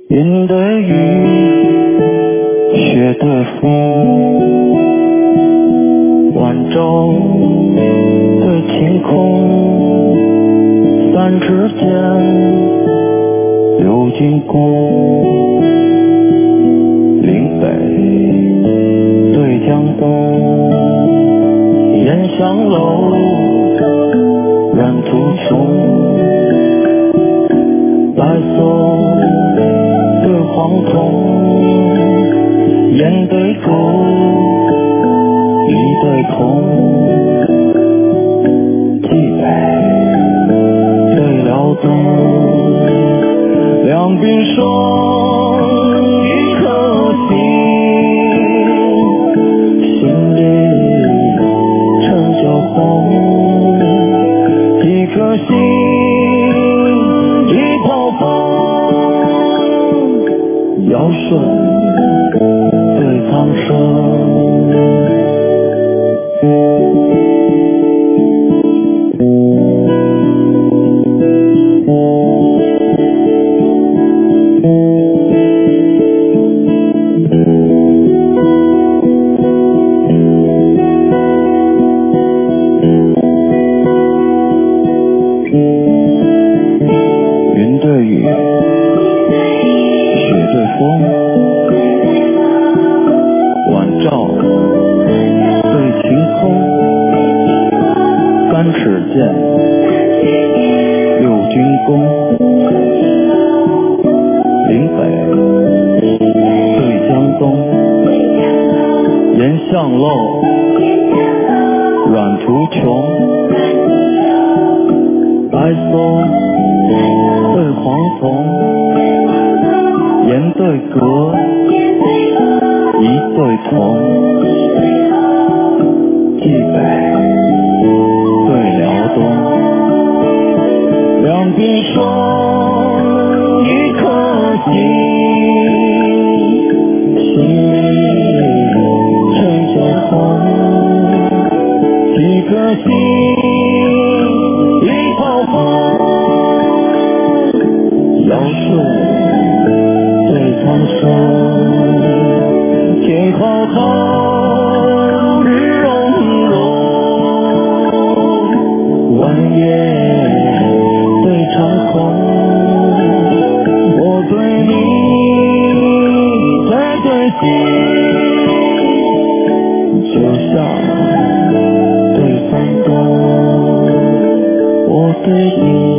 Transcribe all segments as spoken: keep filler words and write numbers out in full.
云对雨，雪对风，晚照对晴空，三尺剑，六军弓，岭北对江东，烟香楼，远途穷，白色对黄铜，烟对歌，雨对空，冀北对辽东，两鬓霜，一颗心，心里成就红，一颗心，一泡风，尧舜对苍生。云对雨，雪对风，晚照对晴空，三尺剑，六军弓，岭北对江东，烟香漏，远途穷，白松对黄铜，烟对阁，一对铜，冀北对辽东，两鬓霜，一颗心，心里成就红，几颗心，一泡风，尧舜对苍生，天浩浩，日融融，晚夜对长空，我对你在对心，就像对风动，我对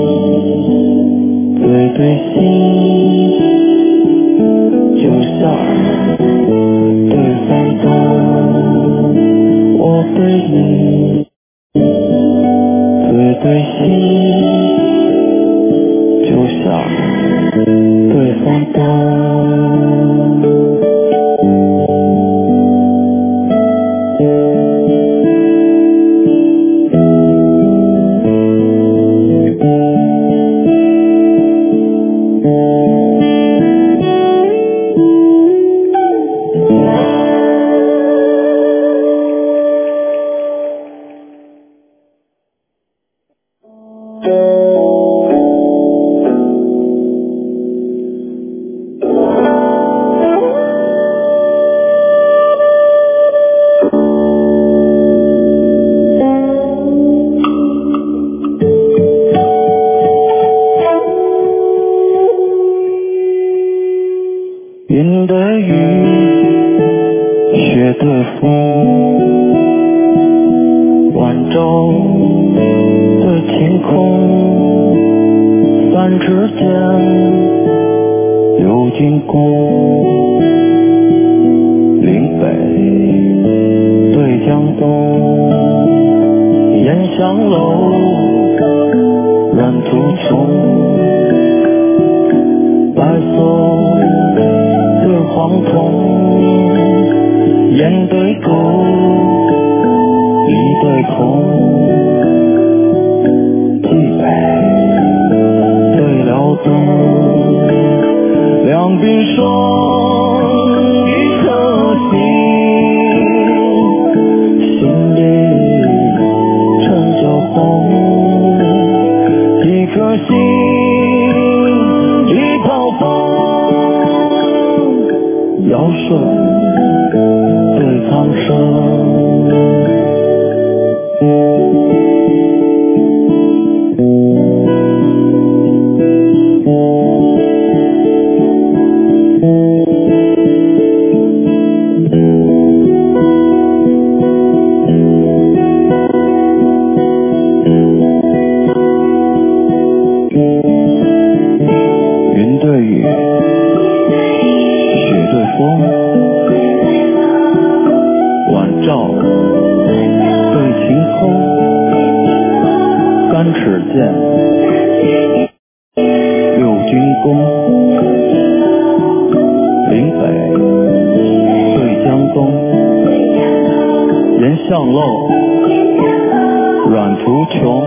你对对心，就像对风动，我对你对对心，就像对风动。云对雨，雪对风，晚照对晴空，三尺剑，六军弓，岭北对江东，烟香楼，远途穷，白色对黄铜，烟对歌，雨对空，冀北对辽东，两鬓霜，一颗心，心里成就红，一颗心，一泡风， 尧舜对苍生。云对雨，雪对风，晚照对晴空，干尺剑，六军弓，岭北对江东，岩巷漏，软途穷，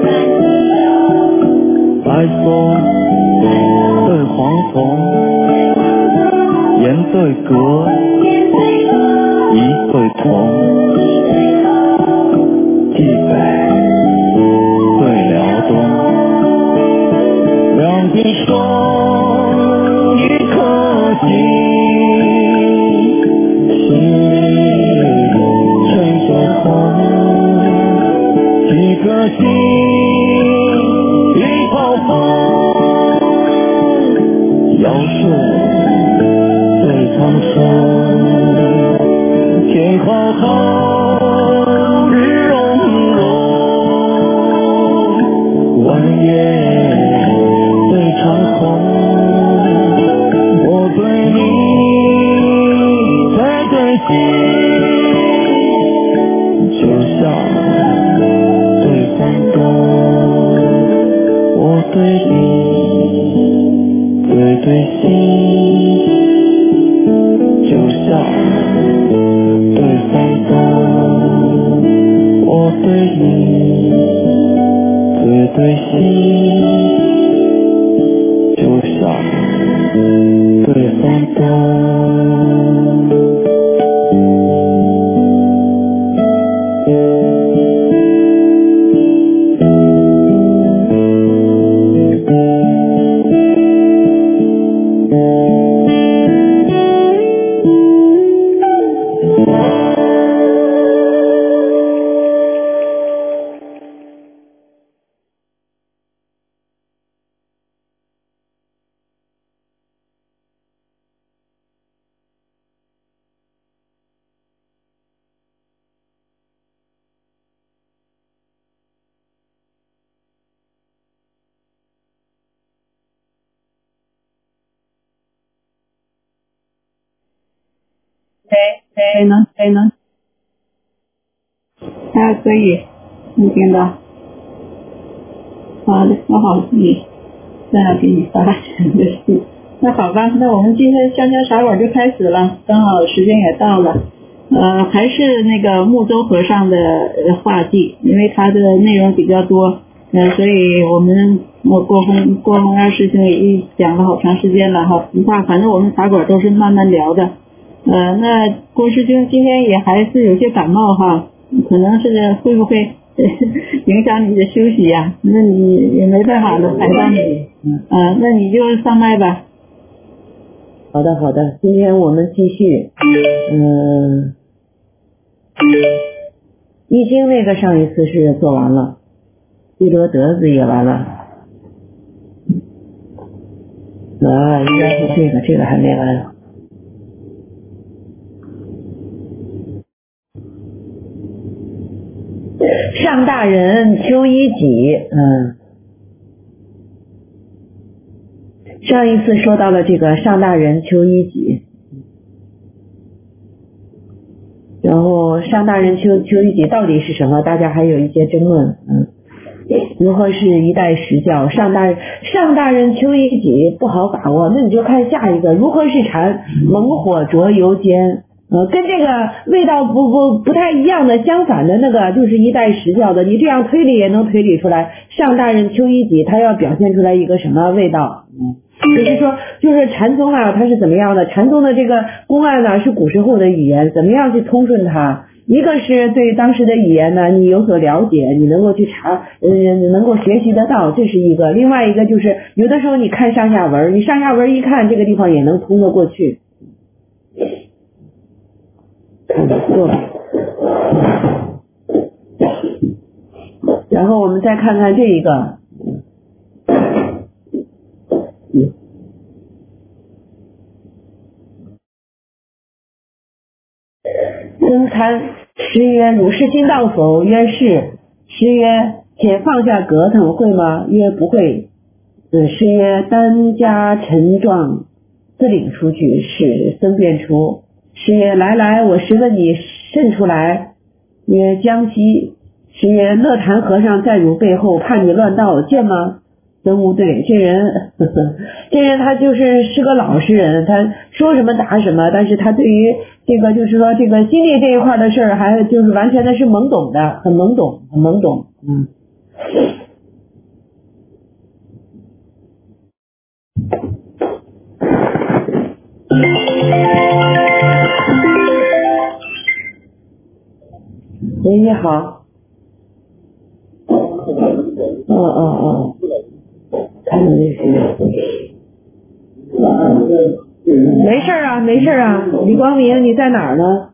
白松对黄丛，岩对阁，一对同，冀北对辽东，两鬓霜，一颗心，心吹着风，几颗心，一泡风。尧舜对苍生，天浩浩，日融融，晚叶对长虹，我对你才对心，就像对风动，我对你对对心，就像对风动，我对你对对心，就像对风动。 谁谁能谁能？还可以，能听到。好的，那好，你再给你发钱的事。那好吧，那我们今天香香茶馆就开始了，刚好时间也到了。呃，还是那个木舟和尚的画技，因为它的内容比较多，呃，所以我们我郭洪郭洪二师兄也讲了好长时间了哈，不怕，反正我们茶馆都是慢慢聊的。呃，那郭师兄今天也还是有些感冒哈，可能是会不会影响你的休息呀、啊？那你也没办法了，排到你，嗯、呃，那你就上麦吧。 好的，好的，今天我们继续，嗯，易经那个上一次是做完了，地罗德子也完了，啊，应该是这个，这个还没完。上大人秋衣己，嗯，上一次说到了这个上大人秋衣己，然后上大人秋秋衣己到底是什么？大家还有一些争论，嗯，如何是一代实教？上大上大人秋衣己不好把握，那你就看下一个，如何是禅？猛火灼油煎。呃，跟这个味道不不不太一样的，相反的那个就是一代实教的，你这样推理也能推理出来。上大人秋衣己，他要表现出来一个什么味道？嗯，就是说，就是禅宗啊，它是怎么样的？禅宗的这个公案呢，是古时候的语言，怎么样去通顺它？一个是对当时的语言呢，你有所了解，你能够去查，呃，能够学习得到，这是一个。另外一个就是有的时候你看上下文，你上下文一看，这个地方也能通得过去。 看坐。然后我们再看看这一个，嗯，僧参师曰：汝是心道否？曰是。师曰：且放下葛藤会吗？曰不会。嗯，师曰：单加陈状，自领出去。使僧便出。师曰：来来，我实问你，甚出来？曰：江西。师曰：乐坛和尚在汝背后，怕你乱道，见吗？僧无对。这人呵呵这人他就是是个老实人，他说什么答什么，但是他对于这个就是说这个心理这一块的事儿，还就是完全的是懵懂的，很懵懂，很懵懂。嗯。喂，你好。哦哦哦，看到那是。没事啊，没事啊，李光明，你在哪儿呢？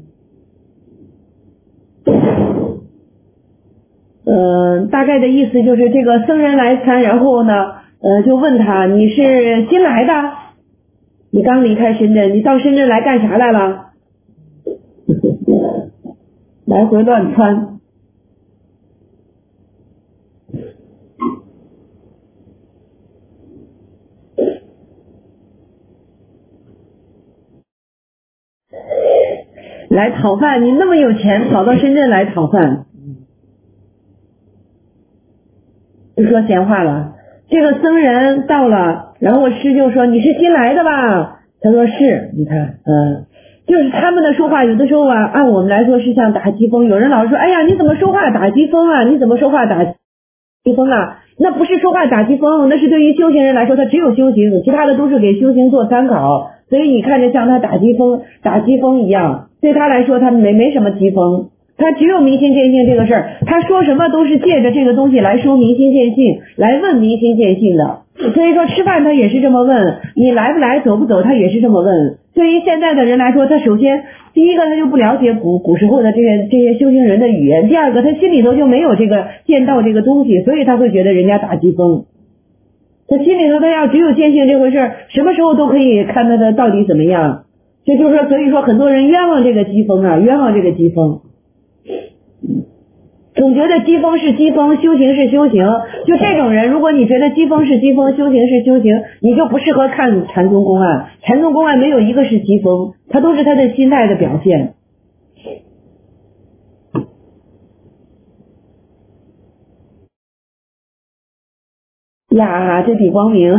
嗯、呃，大概的意思就是这个僧人来参，然后呢，呃，就问他你是新来的？你刚离开深圳，你到深圳来干啥来了？来回乱窜。来讨饭，你那么有钱，跑到深圳来讨饭，就说闲话了。这个僧人到了，然后师就说你是新来的吧？他说是。你看，嗯，就是他们的说话有的时候啊，按我们来说是像打机锋。有人老是说，哎呀，你怎么说话打机锋啊？你怎么说话打机锋啊？那不是说话打机锋，那是对于修行人来说，他只有修行，其他的都是给修行做参考。所以你看着像他打机锋，打机锋一样，对他来说他没没什么机锋，他只有明心见性这个事儿，他说什么都是借着这个东西来说明心见性，来问明心见性的。所以说吃饭他也是这么问，你来不来走不走他也是这么问。对于现在的人来说，他首先第一个他就不了解古古时候的这些这些修行人的语言，第二个他心里头就没有这个见到这个东西，所以他会觉得人家打机锋。他心里头他要只有见性这回事儿，什么时候都可以看他的到底怎么样。这就是说，所以说很多人冤枉这个机锋啊，冤枉这个机锋。总觉得机锋是机锋，修行是修行。就这种人，如果你觉得机锋是机锋，修行是修行，你就不适合看禅宗公案。禅宗公案没有一个是机锋，它都是他的心态的表现。呀，这李光明，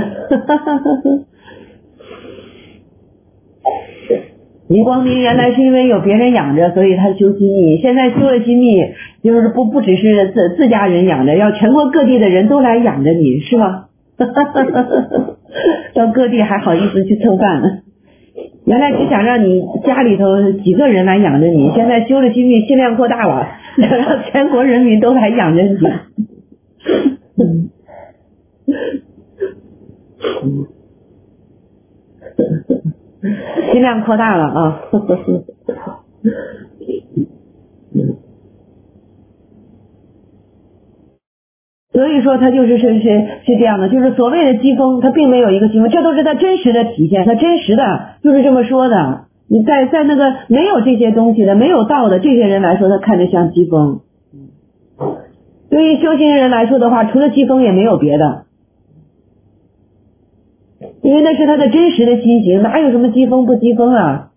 李光明原来是因为有别人养着，所以他修心密。现在修了心密，就是不不只是自自家人养着，要全国各地的人都来养着你，是吧？到各地还好意思去蹭饭。原来只想让你家里头几个人来养着你，现在修了心密，心量扩大了，想让全国人民都来养着你。嗯心量扩大了啊！所以说他就是是是是这样的，就是所谓的机锋，他并没有一个机锋，这都是他真实的体现，他真实的就是这么说的。你在在那个没有这些东西的、没有道的这些人来说，他看着像机锋。对于修行人来说的话，除了机锋也没有别的。因为那是他的真实的心情，哪有什么机锋不机锋啊？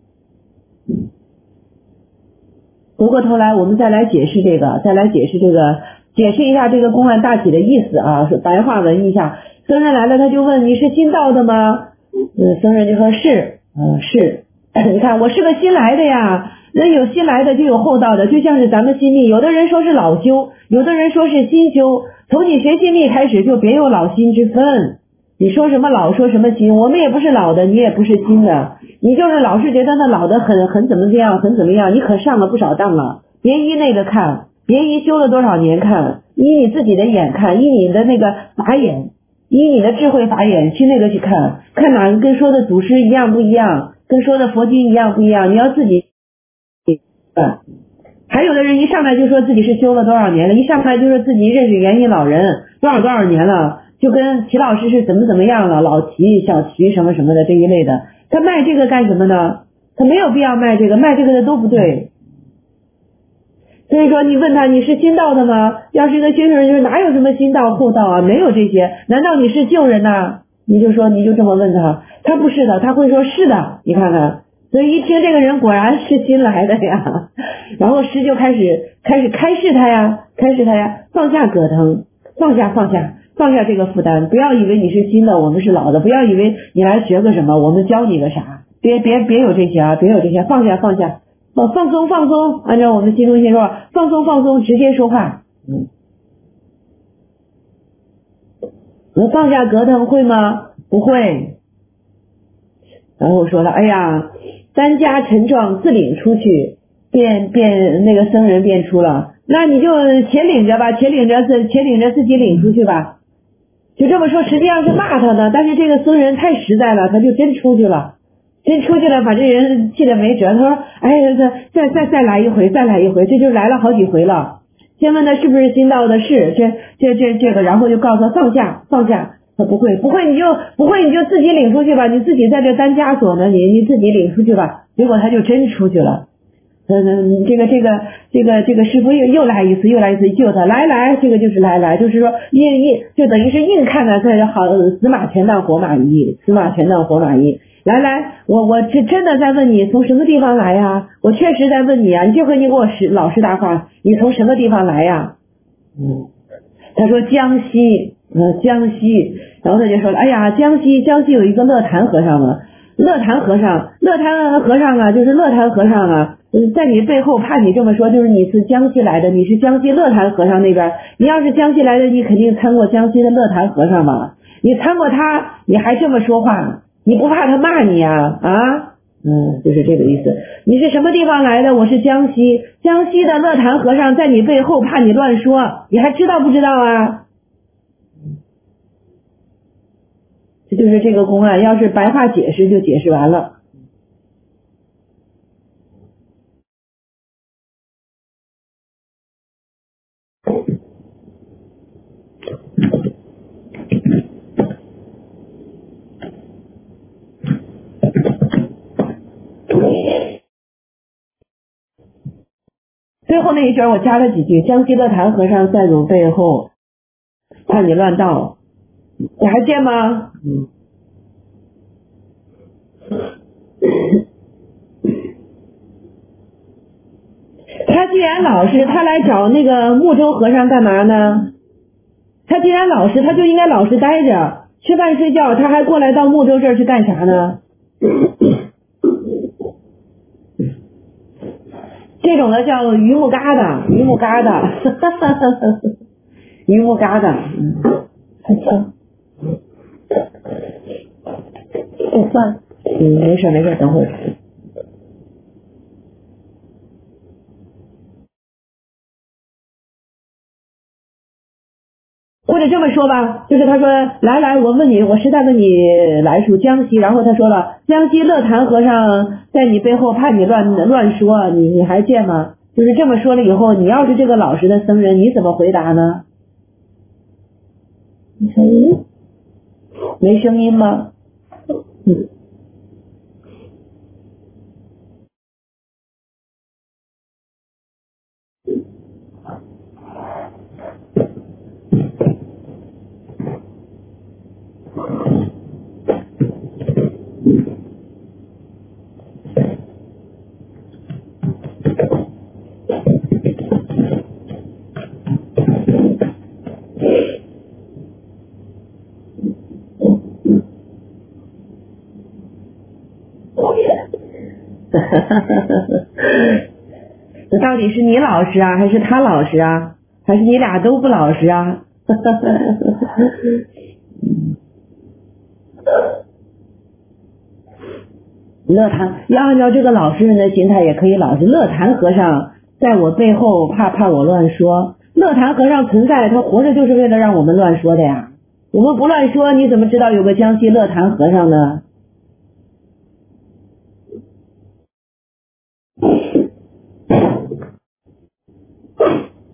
回过头来我们再来解释这个，再来解释这个，解释一下这个公案大体的意思啊，是白话文一下。僧人来了，他就问你是新到的吗？嗯，僧人就说是，嗯是。你看我是个新来的呀，那有新来的就有后到的，就像是咱们心密，有的人说是老修，有的人说是新修，从你学心密开始就别有老新之分。你说什么老说什么新，我们也不是老的，你也不是新的，你就是老是觉得那老的很很怎么样，很怎么样，你可上了不少当了。别依那个看，别依修了多少年看，依你自己的眼看，依你的那个法眼，依你的智慧法眼去那个去看，看哪个跟说的祖师一样不一样，跟说的佛经一样不一样，你要自己吧？还有的人一上来就说自己是修了多少年了，一上来就说自己认识元音老人多少多少年了，就跟齐老师是怎么怎么样了，老齐小齐什么什么的这一类的，他卖这个干什么呢？他没有必要卖这个，卖这个的都不对。所以说你问他你是新道的吗？要是一个新手人就是哪有什么新道后道啊，没有这些，难道你是旧人呐、啊？你就说你就这么问他，他不是的，他会说是的，你看看。所以一听这个人果然是新来的呀，然后师就开始开始开示他呀，开示他呀，放下葛藤，放下放下放下这个负担，不要以为你是新的，我们是老的，不要以为你来学个什么，我们教你个啥，别别别有这些啊，别有这些，放下放下，哦，放松放松，按照我们新中心说，放松放松，直接说话，嗯，能放下葛藤会吗？不会。然后我说了，哎呀，担家沉壮自领出去，便便那个僧人便出了，那你就且领着吧，且领着自且领着自己领出去吧。就这么说，实际上是骂他的，但是这个僧人太实在了，他就真出去了，真出去了，把这人气得没辙。他说，哎，再再再再来一回，再来一回，这就来了好几回了。先问他是不是新到的，是这这这这个，然后就告诉他放下放下。他不会，不会你就不会你就自己领出去吧，你自己在这担枷锁呢，你你自己领出去吧。结果他就真出去了。嗯嗯，这个这个这个这个师傅又又来一次，又来一次救他，来来，这个就是来来，就是说硬硬就等于是硬看的，这好死马全当活马医，死马全当活马医。来来，我我这真的在问你从什么地方来呀？我确实在问你啊，你这回你给我实老实答话，你从什么地方来呀？嗯，他说江西。呃，江西，然后他就说了，哎呀，江西，江西有一个乐坛和尚啊，乐坛和尚，乐坛和尚啊，就是乐坛和尚啊，在你背后怕你这么说，就是你是江西来的，你是江西乐坛和尚那边，你要是江西来的，你肯定参过江西的乐坛和尚吧？你参过他，你还这么说话，你不怕他骂你呀？啊？嗯，就是这个意思。你是什么地方来的？我是江西，江西的乐坛和尚在你背后怕你乱说，你还知道不知道啊？这就是这个公案，要是白话解释就解释完了。最后那一句我加了几句，江西乐坛和尚在汝背后怕你乱道，你还见吗？嗯。他既然老实，他来找那个木州和尚干嘛呢？他既然老实，他就应该老实待着，吃饭睡觉，他还过来到木州这儿去干啥呢？这种的叫榆木疙瘩，榆木疙瘩，榆木疙瘩，嗯，很轻，不算，嗯，没事没事，等会儿。或者这么说吧，就是他说来来，我问你，我实在问你来属江西，然后他说了，江西乐坛和尚在你背后怕你乱乱说，你你还见吗？就是这么说了以后，你要是这个老实的僧人，你怎么回答呢？没声音？没声音吗？嗯。这到底是你老实啊，还是他老实啊？还是你俩都不老实啊？乐坛要按照这个老实人的心态也可以老实。乐坛和尚在我背后怕怕我乱说，乐坛和尚存在，他活着就是为了让我们乱说的呀。我们不乱说，你怎么知道有个江西乐坛和尚呢？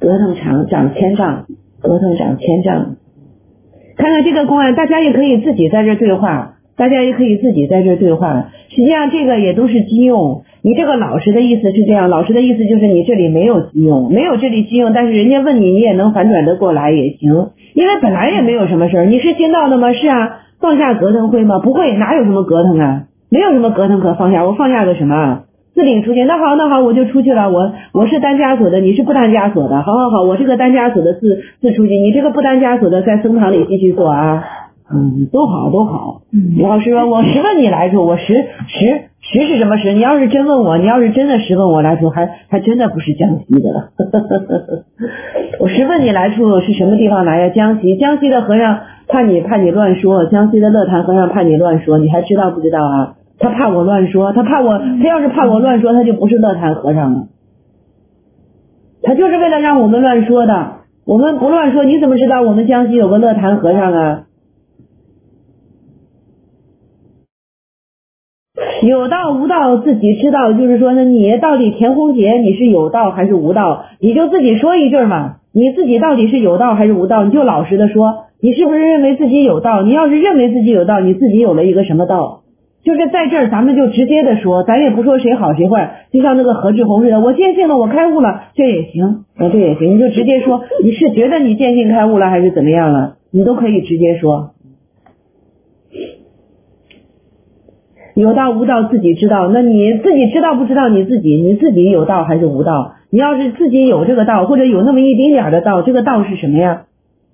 格腾长长千丈，格腾长千丈。看看这个公案，大家也可以自己在这对话，大家也可以自己在这对话。实际上这个也都是机用。你这个老师的意思是这样，老师的意思就是你这里没有机用，没有这里机用，但是人家问你，你也能反转得过来也行，因为本来也没有什么事儿。你是新到的吗？是啊。放下格腾会吗？不会，哪有什么格腾啊？没有什么格腾可放下，我放下个什么？自领出去，那好那好，我就出去了。我我是单枷锁的，你是不单枷锁的，好好好，我这个单枷锁的自自出去，你这个不单枷锁的在僧堂里继续做啊。嗯，都好都好。嗯，老师说我实问你来处，我实实实是什么实？你要是真问我，你要是真的实问我来处，还还真的不是江西的了。我实问你来处是什么地方来呀？江西，江西的和尚怕你怕你乱说，江西的乐坛和尚怕你乱说，你还知道不知道啊？他怕我乱说，他怕我，他要是怕我乱说，他就不是乐坛和尚了。他就是为了让我们乱说的。我们不乱说，你怎么知道我们江西有个乐坛和尚啊？有道无道自己知道，就是说呢，你到底田红杰你是有道还是无道，你就自己说一句嘛。你自己到底是有道还是无道，你就老实的说，你是不是认为自己有道？你要是认为自己有道，你自己有了一个什么道？就是在这儿咱们就直接的说，咱也不说谁好谁坏，就像那个何志宏似的，我见性了，我开悟了，这也行，啊这也行，你就直接说，你是觉得你见性开悟了还是怎么样了，你都可以直接说。有道无道自己知道，那你自己知道不知道你自己？你自己有道还是无道？你要是自己有这个道，或者有那么一丁点的道，这个道是什么呀？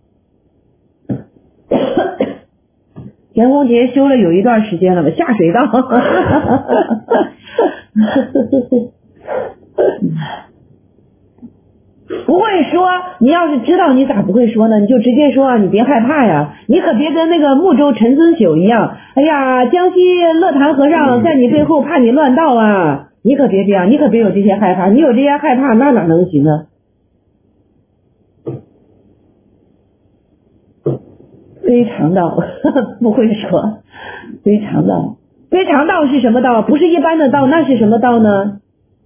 田红杰修了有一段时间了吧，下水道。不会说，你要是知道你咋不会说呢？你就直接说啊，你别害怕呀，你可别跟那个木州陈尊宿一样，哎呀，江西乐坛和尚在你背后怕你乱道啊，你可别这样，你可别有这些害怕，你有这些害怕那哪能行啊？非常道不会说，非常道，非常道是什么道？不是一般的道，那是什么道呢？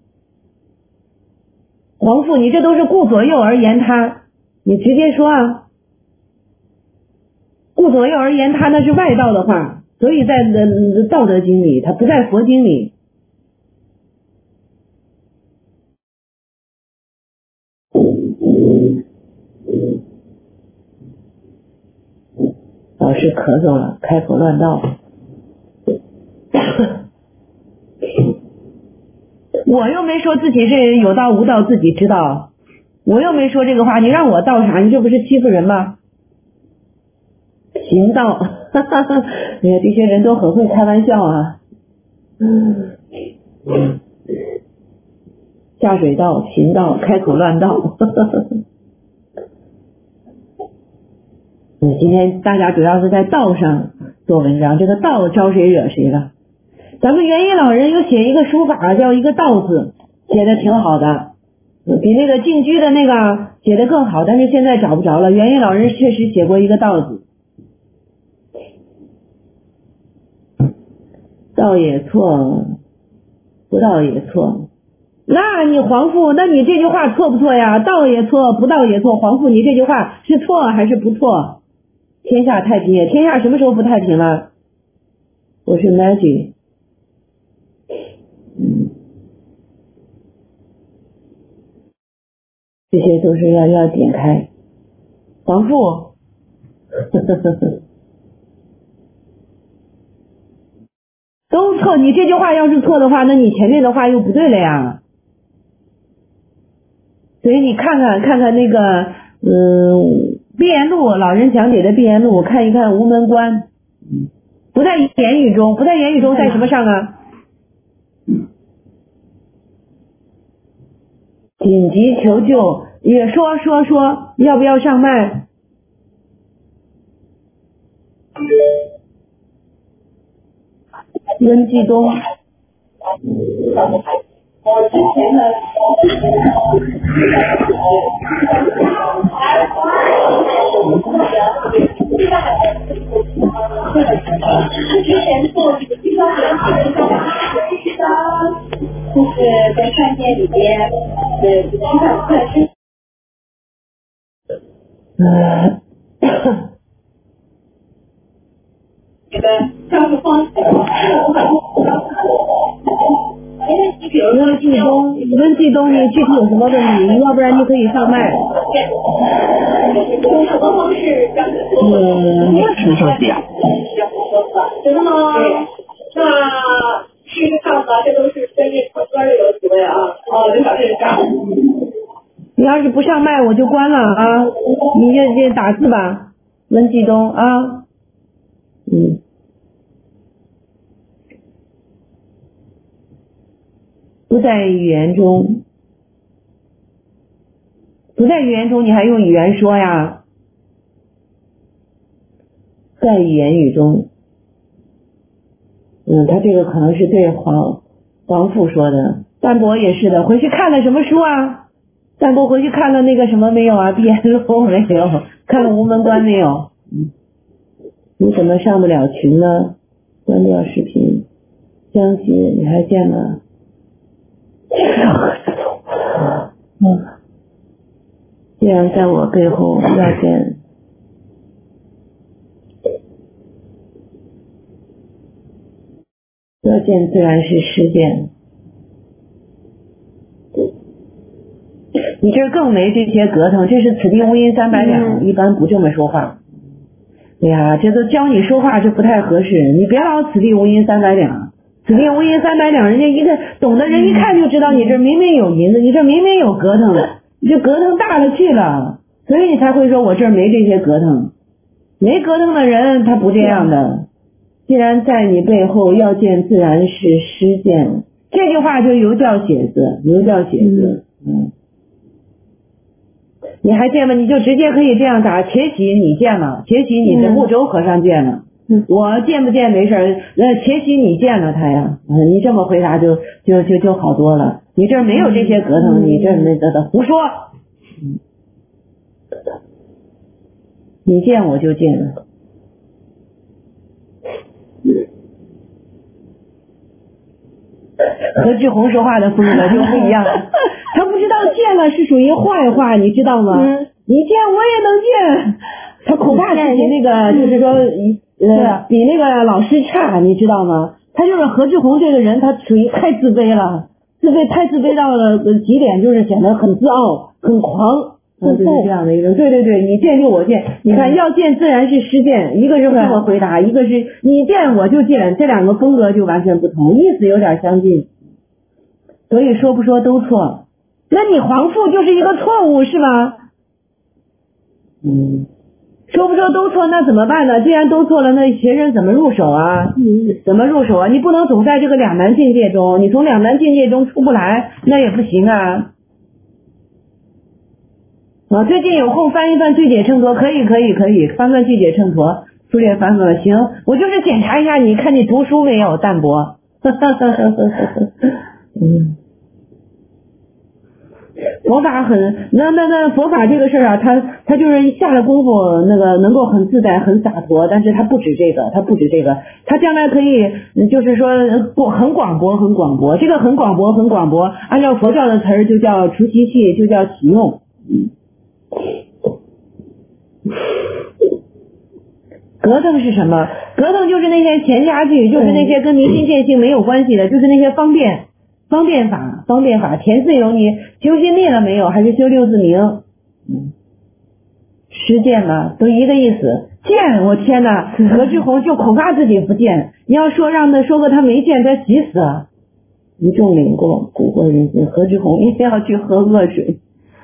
皇父，你这都是顾左右而言他，你直接说啊。顾左右而言他那是外道的话，所以在《道德经》里，它不在佛经里。老师咳嗽了，开口乱道。我又没说自己是有道无道自己知道，我又没说这个话，你让我道啥？你这不是欺负人吗？行道，哈哈哈！哎呀，这些人都很会开玩笑啊。嗯，下水道、行道、开口乱道。哈哈哈。嗯，今天大家主要是在道上做文章，这个道招谁惹谁了？咱们元一老人有写一个书法叫一个道字，写的挺好的，比那个净居的那个写的更好，但是现在找不着了。元一老人确实写过一个道字，道也错，不道也错。那你皇父，那你这句话错不错呀？道也错，不道也错。皇父，你这句话是错还是不错？天下太平也，天下什么时候不太平了？我是 Maggie。嗯，这些都是要要点开。皇父，都错。你这句话要是错的话，那你前面的话又不对了呀。所以你看看看看那个，嗯，闭言录老人讲解的闭言录，看一看无门关，不在言语中，不在言语中，在什么上啊？紧急求救，也说说说，要不要上麦？温继东， 我之前的之前做这个地方人体的就是在饭店里边，呃，吃饭快吃。 呃这个教育方式， 温继东，温继东，你具体有什么问题？要不然你可以上麦。 用什么方式让你说？ 嗯， 说说讲。 真的吗？那试试看吧，这都是专业唱歌的有几位啊？哦，刘小丽上。 你要是不上麦，我就关了啊！你就就打字吧，温继东啊。嗯。不在语言中，不在语言中，你还用语言说呀？在语言语中，嗯，他这个可能是对黄黄父说的。淡泊也是的，回去看了什么书啊？淡泊回去看了那个什么没有啊？毕业录没有？看了无门关没有？嗯，你怎么上不了群呢？关掉视频，江西你还见了？嗯，既然在我背后要见，要见自然是实践。你这更没这些格腾，这是此地无银三百两，嗯、一般不这么说话。哎呀，这都教你说话，这不太合适。你别老此地无银三百两，此地无银三百两，人家一个懂的人一看就知道你这明明有银子，你这明明有格腾，你这格腾大了去了，所以你才会说我这儿没这些格腾。没格腾的人他不这样的。既然在你背后要见自然是实践，这句话就有教写字，有教写字，嗯。你还见吗？你就直接可以这样打，且喜你见了，且喜你的木舟和尚见了，嗯、我见不见没事，呃，且喜你见了他呀，嗯，你这么回答就就就就好多了。你这儿没有这些格腾，嗯、你这儿那个的胡说，嗯，你见我就见了。何志宏说话的风格就不一样了，他不知道见了是属于坏话，你知道吗？嗯、你见我也能见，他恐怕自己那个就是说，呃，比那个老师差，你知道吗？他就是何志宏这个人，他属于太自卑了，自卑太自卑到了极点，就是显得很自傲、很狂。嗯，就是这样的一个，对对对，你见就我见，你看要见自然是实践，一个是这么回答，一个是你见我就见，这两个风格就完全不同，意思有点相近，所以说不说都错。那你黄父就是一个错误是吗？嗯，说不说都错，那怎么办呢？既然都错了，那学生怎么入手啊？嗯，怎么入手啊？你不能总在这个两难境界中，你从两难境界中出不来，那也不行啊。啊，最近有空翻一翻《最解秤砣》，可以可以可以，翻翻《最解秤砣》，书列翻翻，行，我就是检查一下你，看你读书没有，淡泊。嗯，佛法很，那那那佛法这个事儿啊，他他就是下了功夫，那个能够很自在、很洒脱，但是他不止这个，他不止这个，他将来可以就是说很广博、很广博，这个很广博、很广博，按照佛教的词儿就叫除习气，就叫启用。嗯。格腾是什么？格腾就是那些前家具，就是那些跟明心见性没有关系的，就是那些方便方便法方便法。田四有你修心力了没有？还是修六字明？嗯，实践嘛，都一个意思。见，我天哪！何志宏就恐怕自己不见。你要说让他说个他没见，他急死了。一众领过古过人心，何志宏一定要去喝恶水。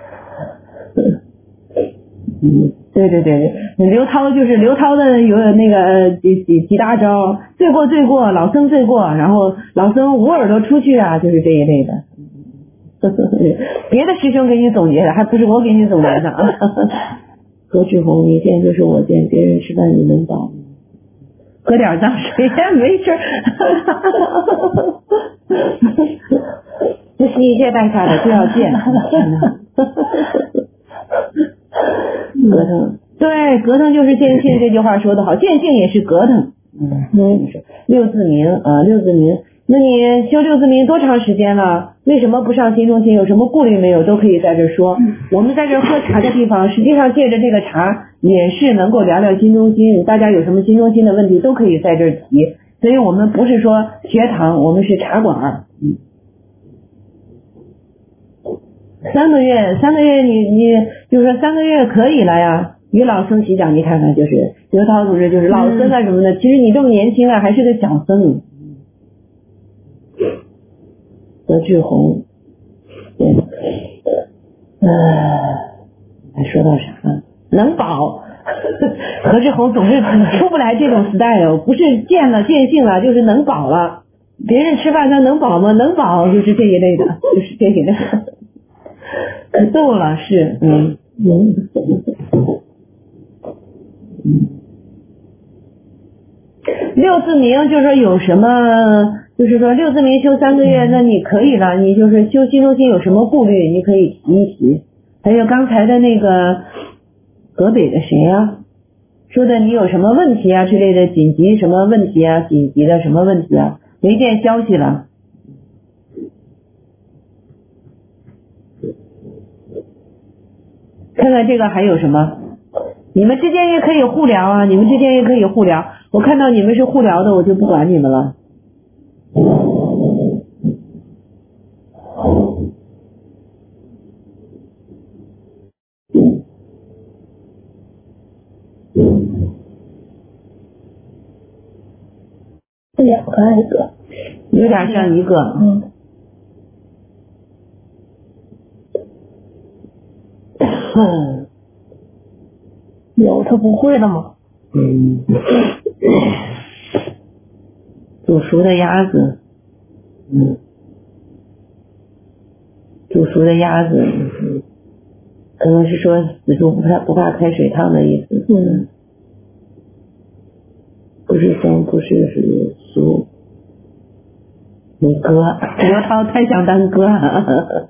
嗯，对对对，刘涛就是刘涛的有那个几几几大招，罪过罪过，老僧罪过，然后老僧捂耳朵出去啊，就是这一类的。别的师兄给你总结的，还不是我给你总结的啊。何志宏，你见就是我见，别人吃饭你能饱，喝点脏水没事。不惜一切代价的就要见，真的。格腾，对，格腾就是见性，这句话说得好，见性也是格腾。嗯，六字明啊，六字明， 那你修六字明多长时间了？为什么不上心中心？有什么顾虑没有？都可以在这儿说。我们在这儿喝茶的地方，实际上借着这个茶也是能够聊聊心中心，大家有什么心中心的问题都可以在这儿提。所以我们不是说学堂，我们是茶馆。嗯，三个月，三个月你你就是说三个月可以了呀。于老僧喜讲，你看看就是刘涛组织就是老僧啊什么的，嗯、其实你这么年轻啊，还是个小僧。何志宏，对，呃，还说到啥？能保。何志宏总是出不来这种 style， 不是见了见性了，就是能保了。别人吃饭他能保吗？能保，就是这一类的，就是这一类的。可逗了，是，嗯嗯嗯。六字明就是说有什么？就是说六字明修三个月，那你可以了。你就是修心中心有什么顾虑，你可以提一提。还有刚才的那个河北的谁呀、啊，说的你有什么问题啊之类的，紧急什么问题啊，紧急的什么问题啊，没见消息了。看看这个还有什么？你们之间也可以互聊啊，你们之间也可以互聊。我看到你们是互聊的，我就不管你们了。 两个还是一个？ 有点像一个。 嗯。 嗯。 有他不会了吗？ 嗯。煮熟的鸭子。嗯。煮熟的鸭子，嗯，可能是说死猪不怕不怕开水烫的意思。 嗯。 不是生，不是是熟。你哥，刘涛太想当哥了。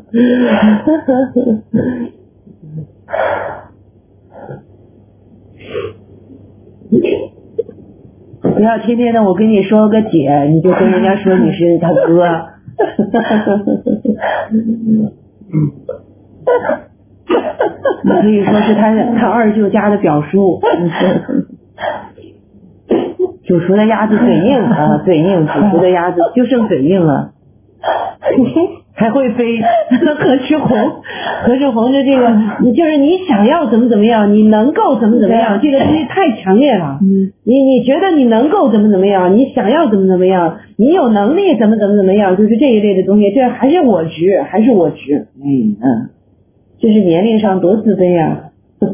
不要天天的我跟你说个姐，你就跟人家说你是他哥。你可以说是他他二舅家的表叔。煮熟的鸭子嘴硬啊，嘴硬，煮熟的鸭子就剩嘴硬了。还会飞。何志宏，何志宏的这个，你就是你想要怎么怎么样，你能够怎么怎么样，这个东西太强烈了。 嗯。 你你觉得你能够怎么怎么样，你想要怎么怎么样，你有能力怎么怎么怎么样，就是这一类的东西，这还是我值，还是我值。嗯嗯，这是年龄上多自卑啊！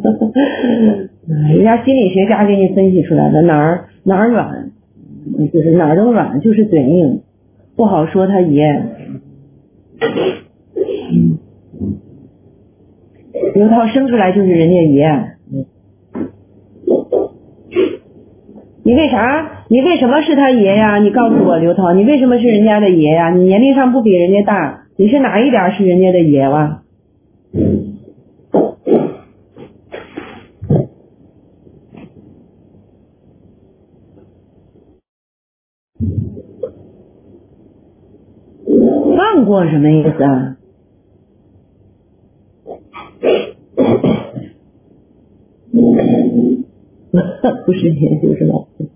人家心理学家给你分析出来的，哪儿哪儿软，就是哪儿都软，就是嘴硬，不好说他爷。嗯，刘涛生出来就是人家爷。嗯，你为啥？你为什么是他爷呀？你告诉我，刘涛，你为什么是人家的爷呀？你年龄上不比人家大，你是哪一点是人家的爷哇？放过什么意思啊？不是研究是老师。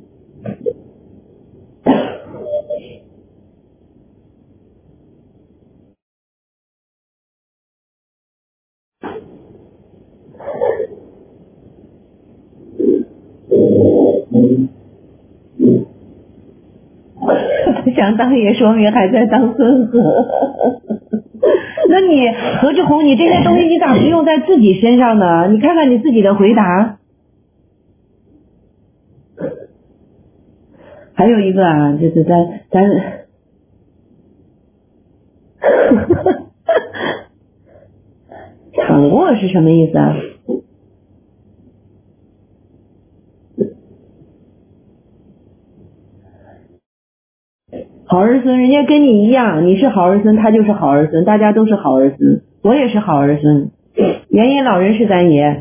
不想当爷，说明还在当孙子。那你何志宏，你这些东西你咋不用在自己身上呢？你看看你自己的回答。还有一个啊，就是咱咱，躺过是什么意思啊？好儿孙，人家跟你一样，你是好儿孙，他就是好儿孙，大家都是好儿孙，我也是好儿孙。元爷老人是咱爷，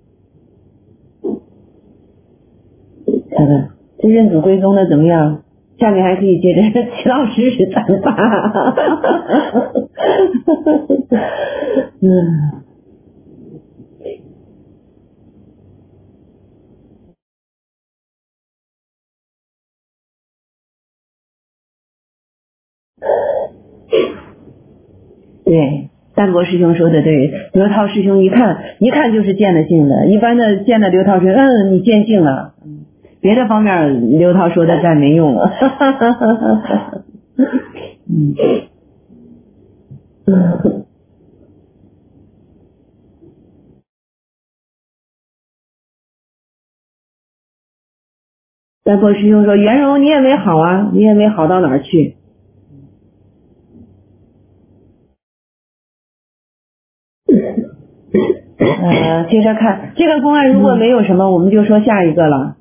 看看这认祖归宗的怎么样？ 下面还可以接着齐老师是谈话。嗯。对，淡泊师兄说的对，刘涛师兄一看一看就是见了性的，一般的见了刘涛说，嗯，你见性了，别的方面刘涛说的再没用了。嗯。淡泊师兄说，圆融你也没好啊，你也没好到哪儿去。呃，接着看这个公案，如果没有什么，我们就说下一个了。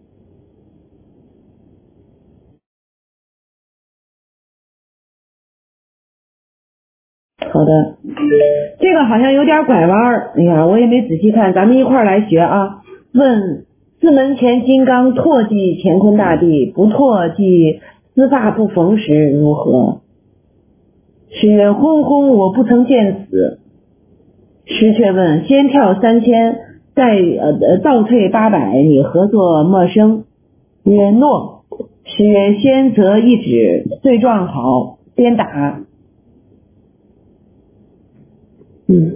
好的，这个好像有点拐弯儿，哎呀，我也没仔细看，咱们一块儿来学啊。问四门前金刚唾迹乾坤大地，不唾迹丝发不缝时如何？师曰：轰轰，我不曾见此。师却问：先跳三千，再呃倒退八百，你何作默生？曰：诺。师曰：先择一指，罪状好，鞭打。嗯，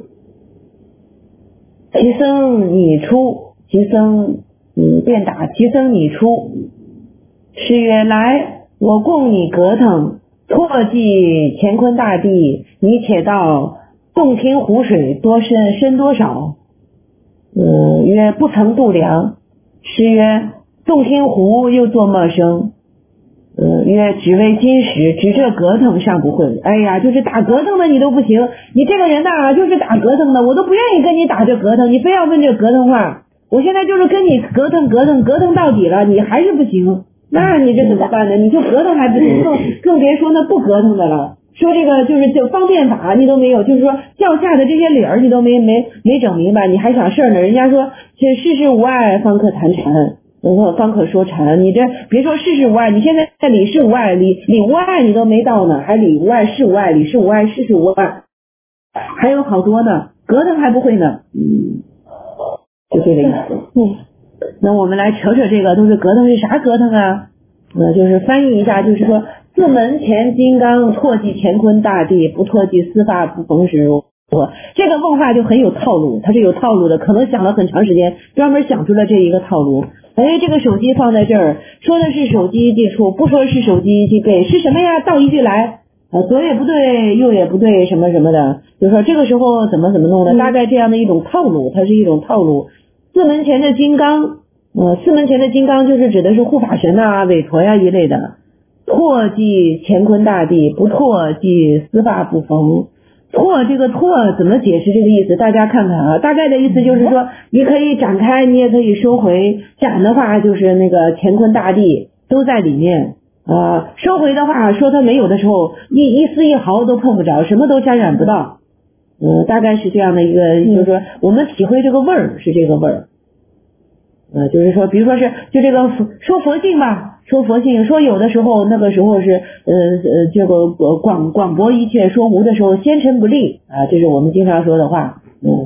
其僧你出，其僧嗯鞭打，其僧你出。师曰：来，我供你格腾，唾迹乾坤大地，你且道洞庭湖水多深，深多少？嗯，曰：不曾度量。师曰：洞庭湖又作么生？嗯，曰：只为金石，只这格腾尚不会。哎呀，就是打格腾的你都不行，你这个人呐，就是打格腾的，我都不愿意跟你打这格腾，你非要问这格腾话，我现在就是跟你格腾格腾格腾到底了，你还是不行，那你这怎么办呢？你就格腾还不行，更更别说那不格腾的了。说这个就是就方便法你都没有，就是说教下的这些理儿你都没没没整明白，你还想事儿呢？人家说这世事无碍方可谈禅，然后方可说禅，你这别说世事无碍，你现在在理事无碍，理理无碍你都没到呢，还理无碍事无碍，理事无碍事事无碍，还有好多呢，格腾还不会呢。嗯，就这个意思。嗯，那我们来扯扯这个，都是格腾是啥格腾啊？呃，就是翻译一下，就是说四门前金刚，唾迹乾坤大地，不唾迹丝发不缝时如何？这个问话就很有套路，它是有套路的，可能想了很长时间，专门想出了这一个套路。哎，这个手机放在这儿，说的是手机记处，不说是手机记背，是什么呀？倒一句来，呃，左也不对，右也不对，什么什么的，就说这个时候怎么怎么弄的，大概这样的一种套路，它是一种套路。四门前的金刚，呃，四门前的金刚就是指的是护法神啊、韦陀呀一类的。唾迹乾坤大地，不唾迹丝发不缝。唾这个唾怎么解释这个意思？大家看看啊，大概的意思就是说，你可以展开，你也可以收回。展的话就是那个乾坤大地都在里面啊、呃，收回的话说它没有的时候，一一丝一毫都碰不着，什么都沾染不到。嗯、呃，大概是这样的一个，就是说我们体会这个味儿是这个味儿。呃，就是说，比如说是就这个说佛性吧，说佛性，说有的时候那个时候是呃呃这个广广博一切，说无的时候纤尘不利啊，这是我们经常说的话。嗯，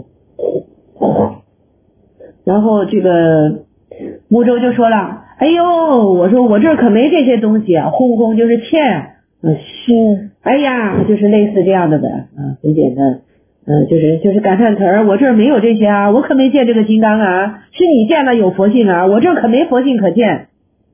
然后这个木舟就说了，哎呦，我说我这儿可没这些东西啊，轰轰就是欠，嗯是，哎呀，就是类似这样的呗，啊，很简单。嗯，就是就是感叹词儿，我这儿没有这些啊，我可没见这个金刚啊，是你见了有佛性啊，我这儿可没佛性可见。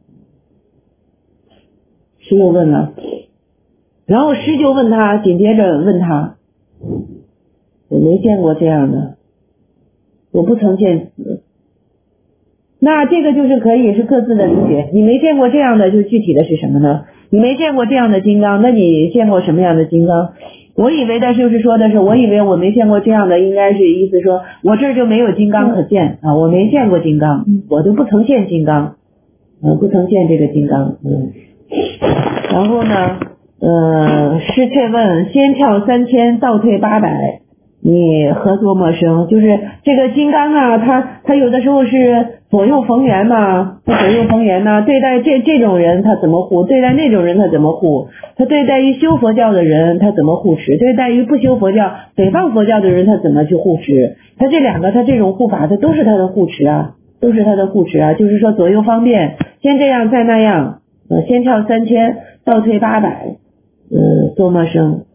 师又问了，然后师就问他，紧接着问他，我没见过这样的，我不曾见此。那这个就是可以是各自的理解，你没见过这样的，就具体的是什么呢？你没见过这样的金刚，那你见过什么样的金刚？我以为的就是说的是，我以为我没见过这样的，应该是意思说我这儿就没有金刚可见啊，我没见过金刚，我都不曾见金刚，呃，不曾见这个金刚，嗯。然后呢，呃，师却问：先跳三千，倒退八百，你何作默生？就是这个金刚啊，它它有的时候是左右逢源嘛，不左右逢源呢？对待这这种人他怎么护？对待那种人他怎么护？他对待于修佛教的人他怎么护持？对待于不修佛教、北方佛教的人他怎么去护持？他这两个他这种护法，他都是他的护持啊，都是他的护持啊。就是说左右方便，先这样再那样，呃，先跳三千，倒退八百，嗯，做陌生。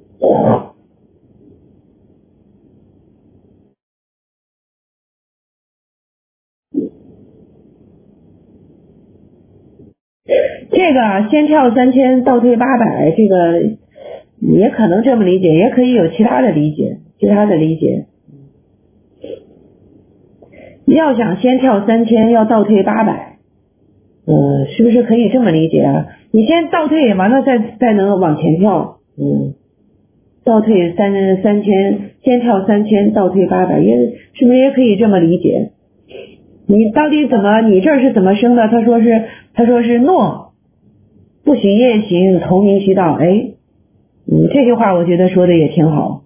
这个啊，先跳三千，倒退八百，这个也可能这么理解，也可以有其他的理解，其他的理解。要想先跳三千，要倒退八百，嗯，是不是可以这么理解啊？你先倒退，完了再再能往前跳，嗯，倒退三三千，先跳三千，倒退八百，也是不是也可以这么理解？你到底怎么？你这儿是怎么生的？他说是，他说是诺，不许夜行，同名须道。哎，嗯，这句话我觉得说的也挺好。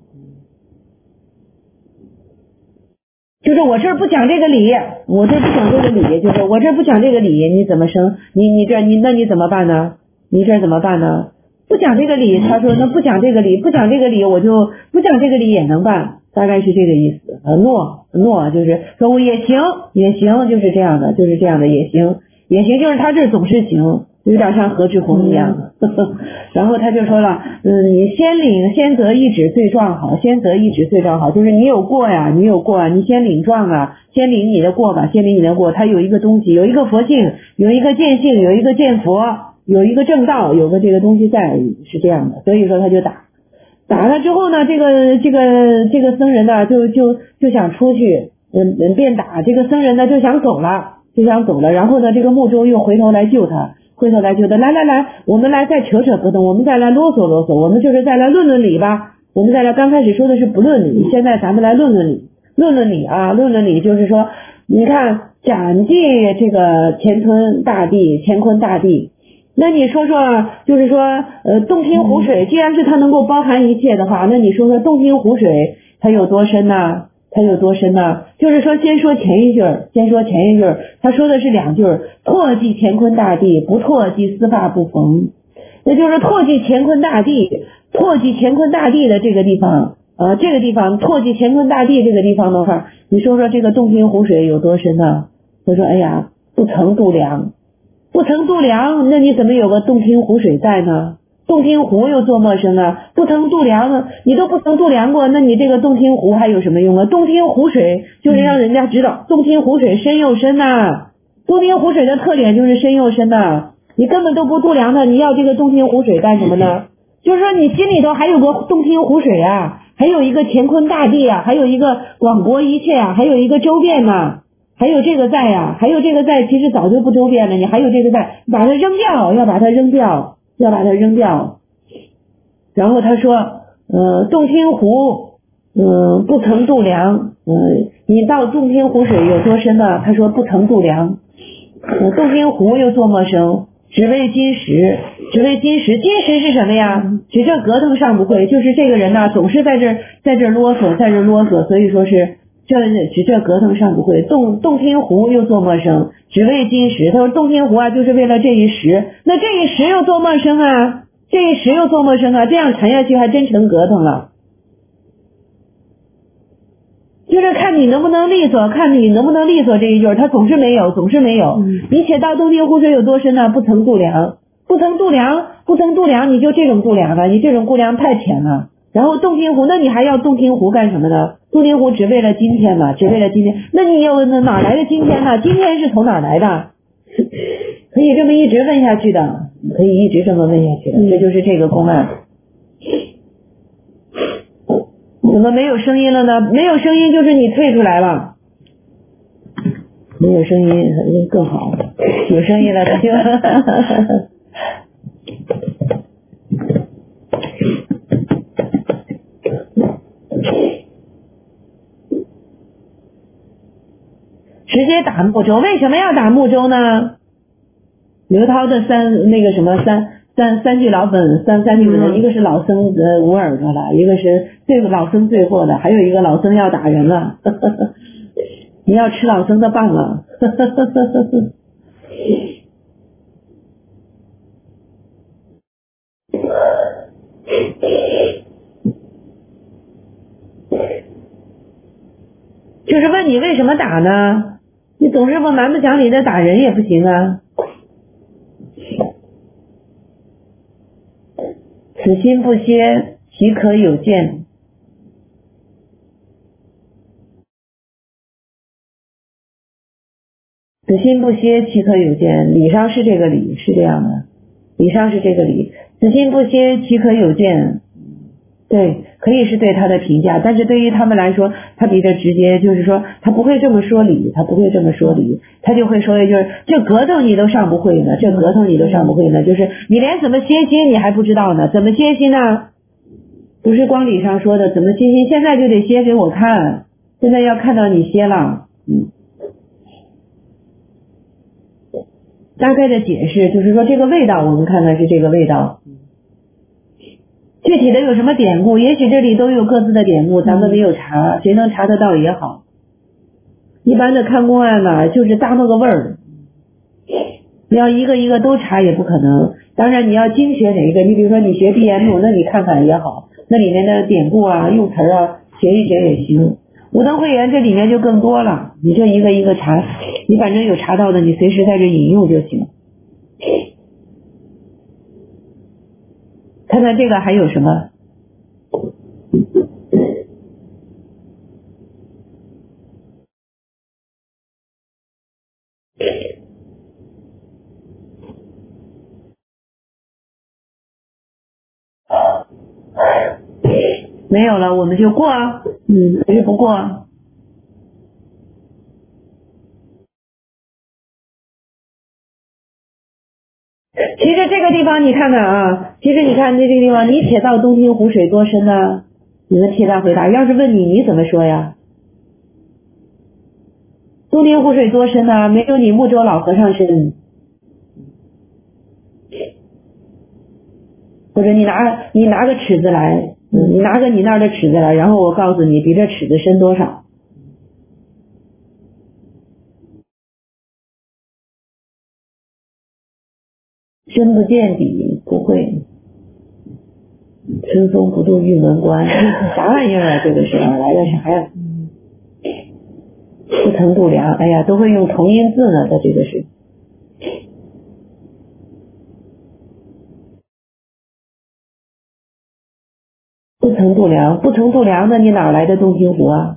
就是我这儿不讲这个理，我这儿不讲这个理，就是我这儿不讲这个理，你怎么生？你你这你那你怎么办呢？你这儿怎么办呢？不讲这个理，他说那不讲这个理，不讲这个理，我就不讲这个理也能办，大概是这个意思。呃，诺诺就是说我也行也行，就是这样的，就是这样的也行也行，就是他这总是行，有点像何志宏一样。呵呵然后他就说了，嗯，你先领先得一指罪状好，先得一指罪状好，就是你有过呀，你有过啊，你先领状啊，先领你的过吧，先领你的过。他有一个东西，有一个佛性，有一个见性，有一个见佛，有一个正道，有个这个东西在，是这样的。所以说他就打，打了之后呢，这个这个这个僧人呢，就就就想出去，嗯嗯，便打这个僧人呢就想走了，就想走了。然后呢，这个木舟又回头来救他。回头来觉得来来来，我们来再扯扯不动，我们再来啰嗦啰嗦，我们就是再来论论理吧。我们再来，刚开始说的是不论理，现在咱们来论论理，论论理啊，论论理就是说，你看展记这个乾坤大地，乾坤大地，那你说说，就是说，呃，洞庭湖水，既然是它能够包含一切的话，那你说说洞庭湖水它有多深呢？它有多深呢？就是说，先说前一句儿，先说前一句儿，他说的是两句儿，拓迹乾坤大地，不拓迹丝发不缝。那就是拓迹乾坤大地，拓迹乾坤大地的这个地方，呃，这个地方拓迹乾坤大地这个地方的话，你说说这个洞庭湖水有多深呢？他说，哎呀，不曾度量，不曾度量，那你怎么有个洞庭湖水在呢？洞庭湖又做陌生啊，不曾度量呢，你都不曾度量过，那你这个洞庭湖还有什么用啊？洞庭湖水就是让人家知道，洞庭湖水深又深呐、啊。洞庭湖水的特点就是深又深呐、啊，你根本都不度量它，你要这个洞庭湖水干什么呢？就是说你心里头还有个洞庭湖水啊，还有一个乾坤大地啊，还有一个广博一切啊，还有一个周遍呐、啊，还有这个在呀、啊，还有这个在，其实早就不周遍了，你还有这个在，把它扔掉，要把它扔掉。要把它扔掉。然后他说，呃，洞庭湖，嗯、呃，不曾度量，嗯、呃，你到洞庭湖水有多深呢？他说不曾度量。呃，洞庭湖又做陌生，只为金石，只为金石，金石是什么呀？只这格腾上不会，就是这个人呢，总是在这在这啰嗦，在这啰嗦，所以说是这只这格腾上不会。洞洞庭湖又做陌生，只为金石。他说洞庭湖啊，就是为了这一石，那这一石又做陌生啊，这一石又做陌生啊，这样沉下去还真成格腾了。就是看你能不能利索，看你能不能利索这一句，他总是没有，总是没有。嗯、你且到洞庭湖水有多深呢？不曾度量，不曾度量，不曾度量，你就这种度量了，你这种度量太浅了。然后洞庭湖，那你还要洞庭湖干什么呢？洞庭湖只为了今天嘛，只为了今天。那你有那哪来的今天呢？今天是从哪来的？可以这么一直问下去的，可以一直这么问下去的，嗯、这就是这个公案。怎么没有声音了呢？没有声音就是你退出来了。没有声音更好，有声音了他就直接打木舟。为什么要打木舟呢？刘涛的三那个什么三三三句老本三三句本、嗯、一个是老僧呃捂耳朵了，一个是最老僧最祸的，还有一个老僧要打人了。 你要吃老僧的棒了。就是问你为什么打呢？你总是不蛮不讲理的打人也不行啊。此心不歇，岂可有见？此心不歇，岂可有见？理上是这个理，是这样的，理上是这个理。此心不歇，岂可有见？对，可以是对他的评价，但是对于他们来说，他比较直接，就是说他不会这么说理，他不会这么说理，他就会说的就是这格头你都上不会呢，这格头你都上不会呢，就是你连怎么歇心你还不知道呢，怎么歇心呢？不是光理上说的怎么歇心，现在就得歇给我看，现在要看到你歇了。嗯，大概的解释就是说这个味道，我们看看是这个味道。具体的有什么典故？也许这里都有各自的典故，咱们没有查，谁能查得到也好。一般的看公案嘛，就是搭那个味儿，你要一个一个都查也不可能。当然你要精学哪一个，你比如说你学 B M， 那你看看也好，那里面的典故啊、用词啊，学一学也行。武登会员这里面就更多了，你就一个一个查，你反正有查到的，你随时在这引用就行。看看这个还有什么？没有了，我们就过啊。嗯，还是不过啊。其实这个地方你看看啊，其实你看这个地方，你铁道东听湖水多深呢？你们铁道回答，要是问你，你怎么说呀？东听湖水多深呢？没有你木州老和尚深。或者你拿你拿个尺子来，嗯，你拿个你那儿的尺子来，然后我告诉你，比这尺子深多少？深不见底，不会。春风不度玉门关，啥玩意儿啊？这个是哪来的啥呀？不疼不凉，哎呀，都会用同音字呢，它这个是。不疼不凉，不疼不凉的，你哪来的洞庭湖啊？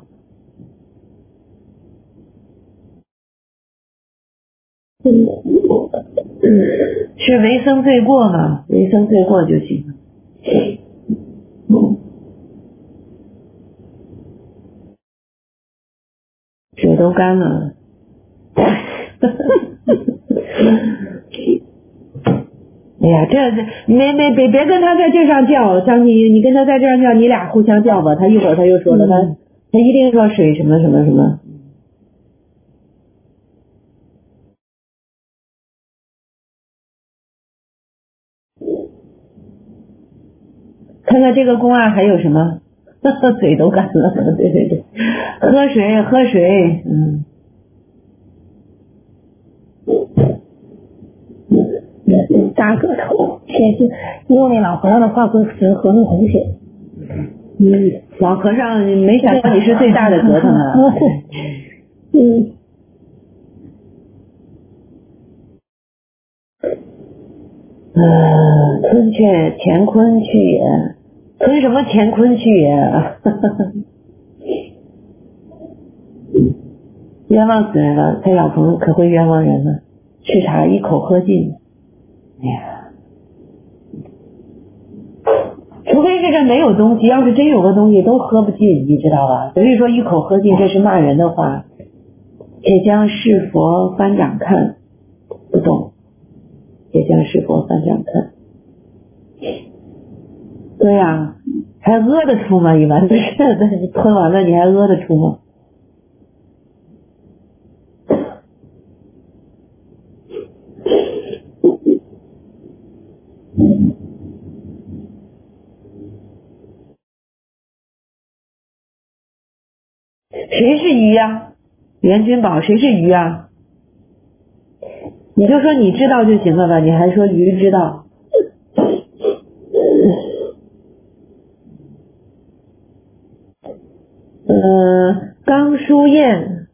是为僧罪过嘛？为僧罪过就行了。水都干了。哎呀，这没没别别跟他在这上叫，张你你跟他在这上叫，你俩互相叫吧。他一会儿他又说了，他他一定说水什么什么什么。看看这个公案还有什么？嘴都干了，对对对，喝水喝水，嗯。 大个头，先是用那老和尚的话说是和那红血。 嗯，老和尚没想到你是最大的格头啊。 嗯。 啊，春却乾坤去也，春什么乾坤去也？冤枉死人了，蔡小鹏可会冤枉人了，吃茶一口喝尽。哎呀，除非是这没有东西，要是真有个东西都喝不尽，你知道吧？所以说一口喝尽，这是骂人的话。且将是佛翻掌看，不懂。也将是佛翻掌看。对呀、啊，还屙得出吗？一般都是，你吞完了你还屙得出吗？谁是鱼呀、啊？ 袁君宝，谁是鱼啊？你就说你知道就行了吧，你还说鱼知道。呃，刚书燕，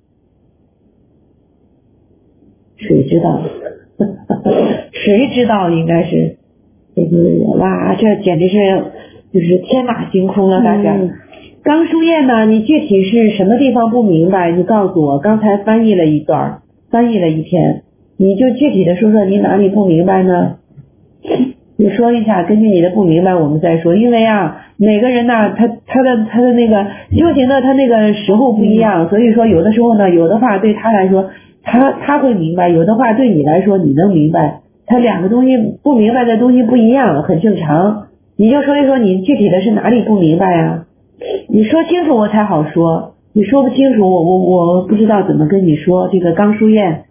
谁知道？谁知道应该是这个哇，这简直是就是天马行空了，大家。嗯、刚书燕呢，你具体是什么地方不明白？你告诉我，刚才翻译了一段，翻译了一篇，你就具体的说说你哪里不明白呢？你说一下，根据你的不明白我们再说。因为啊，每个人呢，他他的他的那个修行的他那个时候不一样，所以说有的时候呢，有的话对他来说，他他会明白；有的话对你来说，你能明白。他两个东西不明白的东西不一样，很正常。你就说一说你具体的是哪里不明白啊？你说清楚我才好说，你说不清楚，我我我不知道怎么跟你说。这个刚书燕。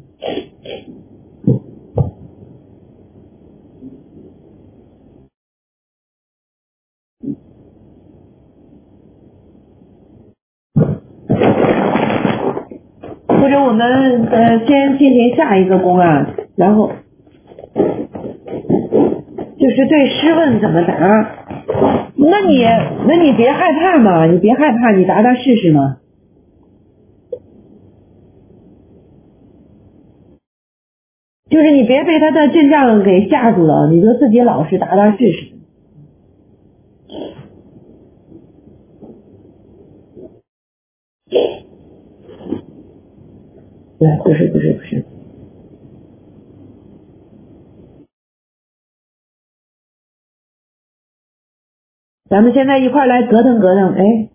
或者我们呃先进行下一个公案，然后就是对诗问怎么答。那你那你别害怕嘛，你别害怕，你答答试试嘛。就是你别被他的阵仗给吓住了，你就自己老实答答试试。对，不是不是不是。咱们现在一块来折腾折腾，哎。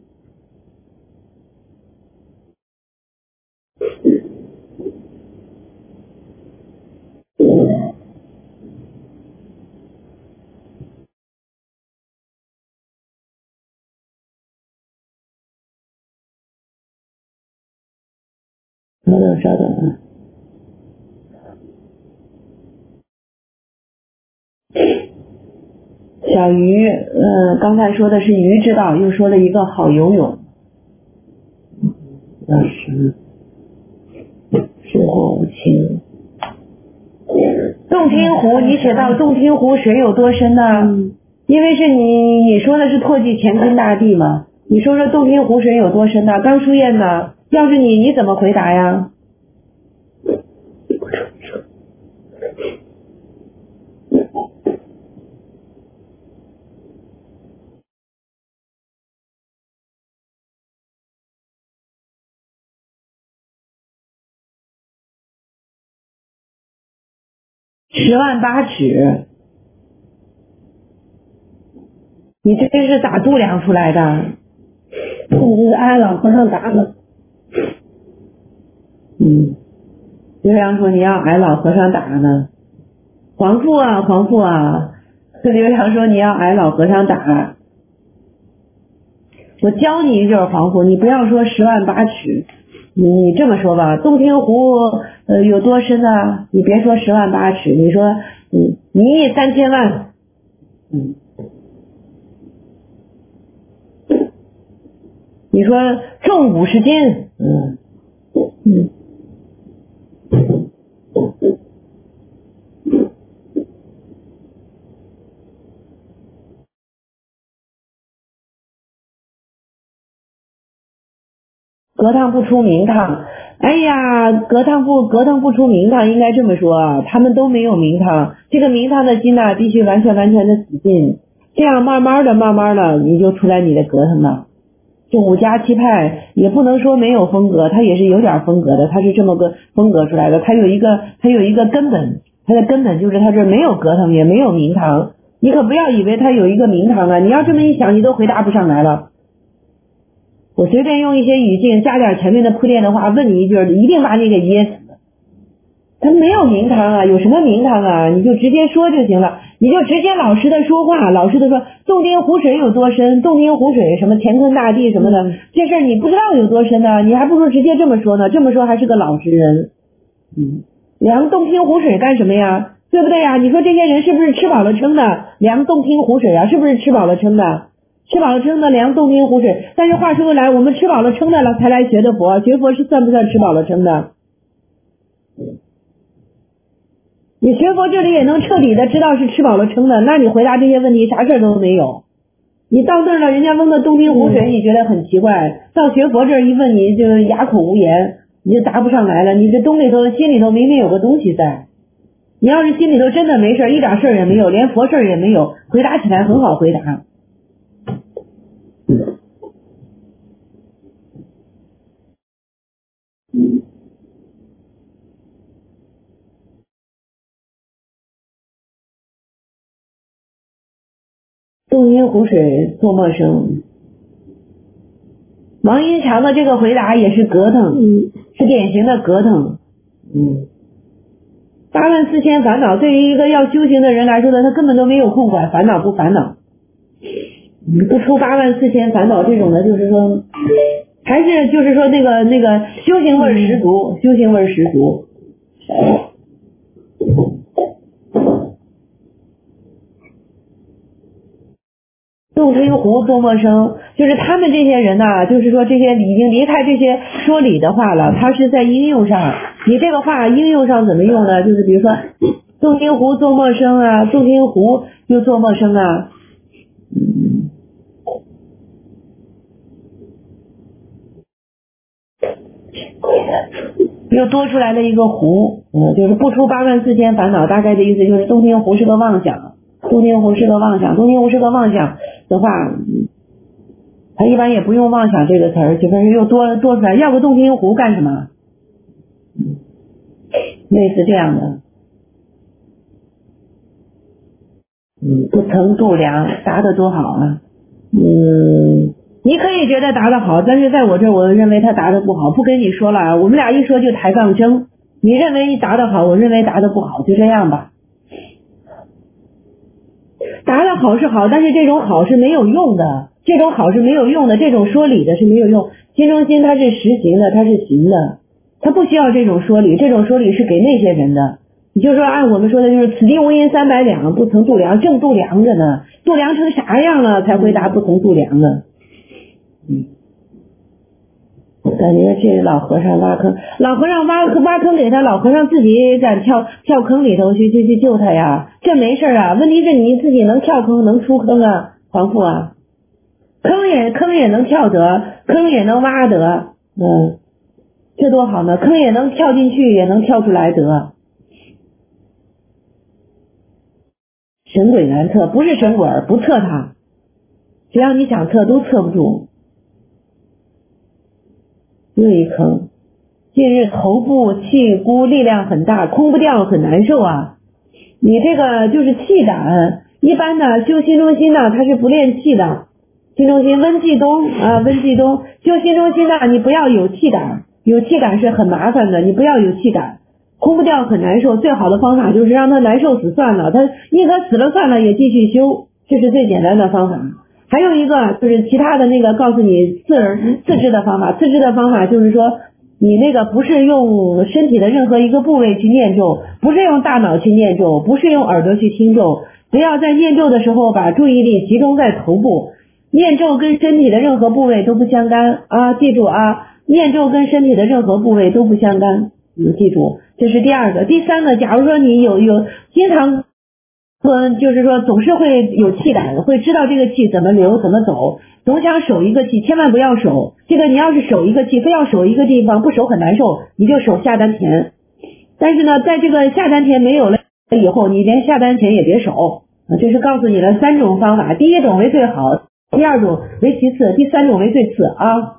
稍等稍等啊。小鱼，嗯、呃，刚才说的是鱼之道，又说了一个好游泳。要是水火无情。洞庭湖，你写到洞庭湖水有多深呢？嗯、因为是你你说的是唾弃乾坤大地嘛，你说说洞庭湖水有多深呢？刚书燕呢？要是你，你怎么回答呀？十万八尺，你这是咋度量出来的？ 这是按老和尚答的。 嗯，刘洋说你要挨老和尚打呢。皇父啊，皇父啊，刘洋说你要挨老和尚打。我教你一句，皇父，你不要说十万八尺，你你这么说吧，洞庭湖呃有多深啊？你别说十万八尺，你说嗯一亿三千万，嗯，你说重五十斤，嗯嗯。隔堂不出名堂，哎呀，隔堂不隔堂不出名堂，应该这么说啊，他们都没有名堂，这个名堂的心呐，必须完全完全的死进，这样慢慢的慢慢的你就出来你的隔堂了。这五家七派也不能说没有风格，它也是有点风格的，它是这么个风格出来的，它有一个它有一个根本，它的根本就是它这没有隔堂也没有名堂，你可不要以为它有一个名堂啊，你要这么一想你都回答不上来了。我随便用一些语境加点前面的铺垫的话问你一句，一定把你给噎死。他没有名堂啊，有什么名堂啊？你就直接说就行了，你就直接老实的说话，老实的说洞庭湖水有多深，洞庭湖水什么乾坤大地什么的，这事儿你不知道有多深呢，你还不如直接这么说呢，这么说还是个老实人。嗯，量洞庭湖水干什么呀？对不对呀？你说这些人是不是吃饱了撑的？量洞庭湖水啊，是不是吃饱了撑的？ 吃饱了撑的凉，洞庭湖水。但是话说回来，我们吃饱了撑的了才来学的佛，学佛是算不算吃饱了撑的？你学佛这里也能彻底的知道是吃饱了撑的，那你回答这些问题啥事儿都没有。你到那儿了，人家问个洞庭湖水，你觉得很奇怪；到学佛这儿一问，你就哑口无言，你就答不上来了。你这东里头心里头明明有个东西在，你要是心里头真的没事，一点事儿也没有，连佛事儿也没有，回答起来很好回答。洞庭湖水做陌生。王英强的这个回答也是格腾， 嗯， 是典型的格腾。嗯，八万四千烦恼，对于一个要修行的人来说呢，他根本都没有空管烦恼不烦恼。不出八万四千烦恼这种的，就是说，还是就是说那个那个修行味儿十足，修行味儿十足。洞庭湖多陌生，就是他们这些人呐、就是说这些已经离开这些说理的话了，他是在应用上。你这个话应用上怎么用呢？就是比如说洞庭湖多陌生啊，洞庭湖又多陌生啊。嗯，又多出来了一个湖，嗯，就是不出八万四千烦恼，大概的意思就是洞庭湖是个妄想，洞庭湖是个妄想，洞庭湖是个妄想的话，他一般也不用妄想这个词儿，就是又多多出来，要个洞庭湖干什么？类似这样的，嗯，不曾度量，答得多好啊，嗯。你可以觉得答得好，但是在我这儿，我认为他答得不好，不跟你说了，我们俩一说就抬杠争。你认为答得好，我认为答得不好，就这样吧。答得好是好，但是这种好是没有用的，这种好是没有用的，这种说理的是没有用。心中心它是实行的，它是行的，它不需要这种说理，这种说理是给那些人的。你就说按我们说的就是此地无银三百两，不曾度量，正度量着呢，度量成啥样了才回答不曾度量呢？嗯，感觉这老和尚挖坑，老和尚挖挖坑给他，老和尚自己敢跳跳坑里头去去去救他呀？这没事啊，问题是你自己能跳坑能出坑啊，皇父啊，坑也坑也能跳得，坑也能挖得，嗯，这多好呢，坑也能跳进去，也能跳出来得。神鬼难测，不是神鬼不测他，只要你想测都测不住。又一坑，近日头部气估力量很大，空不掉很难受啊。你这个就是气感，一般的修心中心呢，它是不练气的。心中心温气东啊，温气东修心中心呢，你不要有气感，有气感是很麻烦的，你不要有气感，空不掉很难受。最好的方法就是让他难受死算了，他宁可死了算了也继续修，这是最简单的方法。还有一个就是其他的那个告诉你自自制的方法，自制的方法就是说你那个不是用身体的任何一个部位去念咒，不是用大脑去念咒，不是用耳朵去听咒，只要在念咒的时候把注意力集中在头部，念咒跟身体的任何部位都不相干啊，记住啊，念咒跟身体的任何部位都不相干，你记住，这是第二个。第三个，假如说你有有经常说就是说总是会有气感，会知道这个气怎么流怎么走，总想守一个气，千万不要守。这个你要是守一个气，非要守一个地方，不守很难受，你就守下丹田。但是呢，在这个下丹田没有了以后，你连下丹田也别守。这是告诉你了三种方法，第一种为最好，第二种为其次，第三种为最次啊。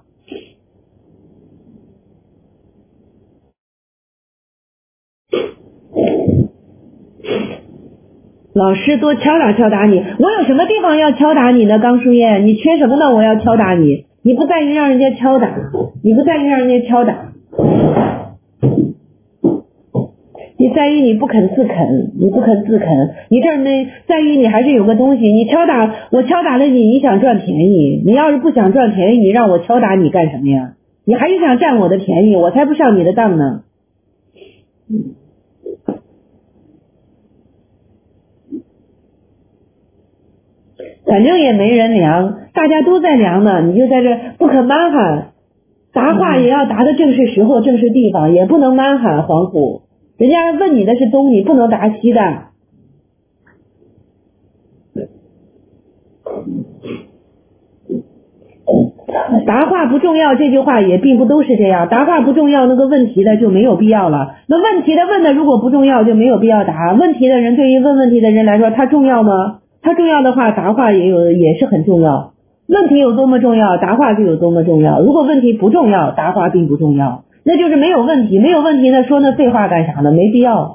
老师多敲打敲打你，我有什么地方要敲打你呢？刚淑燕，你缺什么呢？我要敲打你，你不在于让人家敲打，你不在于让人家敲打，你在于你不肯自肯，你不肯自肯，你这儿呢在于你还是有个东西，你敲打我敲打了你，你想赚便宜，你要是不想赚便宜，你让我敲打你干什么呀？你还是想占我的便宜，我才不上你的当呢。嗯。反正也没人量， 大家都在量呢，你就在这不可蛮喊，答话也要答的正是时候正是地方，也不能蛮喊皇甫，人家问你的是东，你不能答西的。答话不重要，这句话也并不都是这样。答话不重要，那个问题的就没有必要了。那问题的问的如果不重要，就没有必要答。问题的人对于问问题的人来说，他重要吗？他重要的话，答话也有也是很重要。问题有多么重要，答话就有多么重要。如果问题不重要，答话并不重要，那就是没有问题。没有问题呢，说那废话干啥呢？没必要。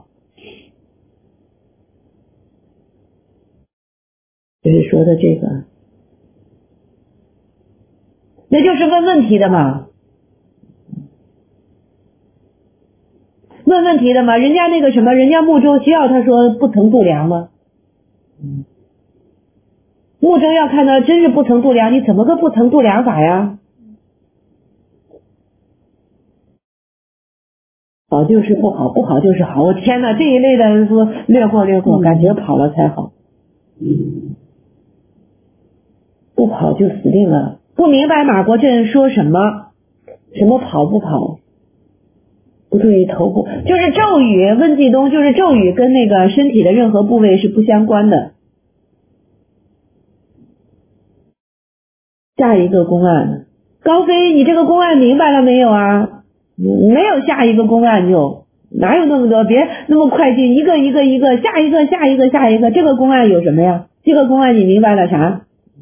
就是说的这个。那就是问问题的嘛，问问题的嘛，人家那个什么，人家木舟需要他说不曾度量吗？木舟要看到真是不曾度量，你怎么个不曾度量法呀？好就是不好，不好就是好。我天哪，这一类的说略过略过，感觉跑了才好，不跑就死定了。不明白马国正说什么，什么跑不跑，不注意头部，就是咒语。温继东就是咒语跟那个身体的任何部位是不相关的。下一个公案，高飞，你这个公案明白了没有啊？没有下一个公案就哪有那么多，别那么快进，一个一个一个，下一个下一个下一个。这个公案有什么呀？这个公案你明白了啥？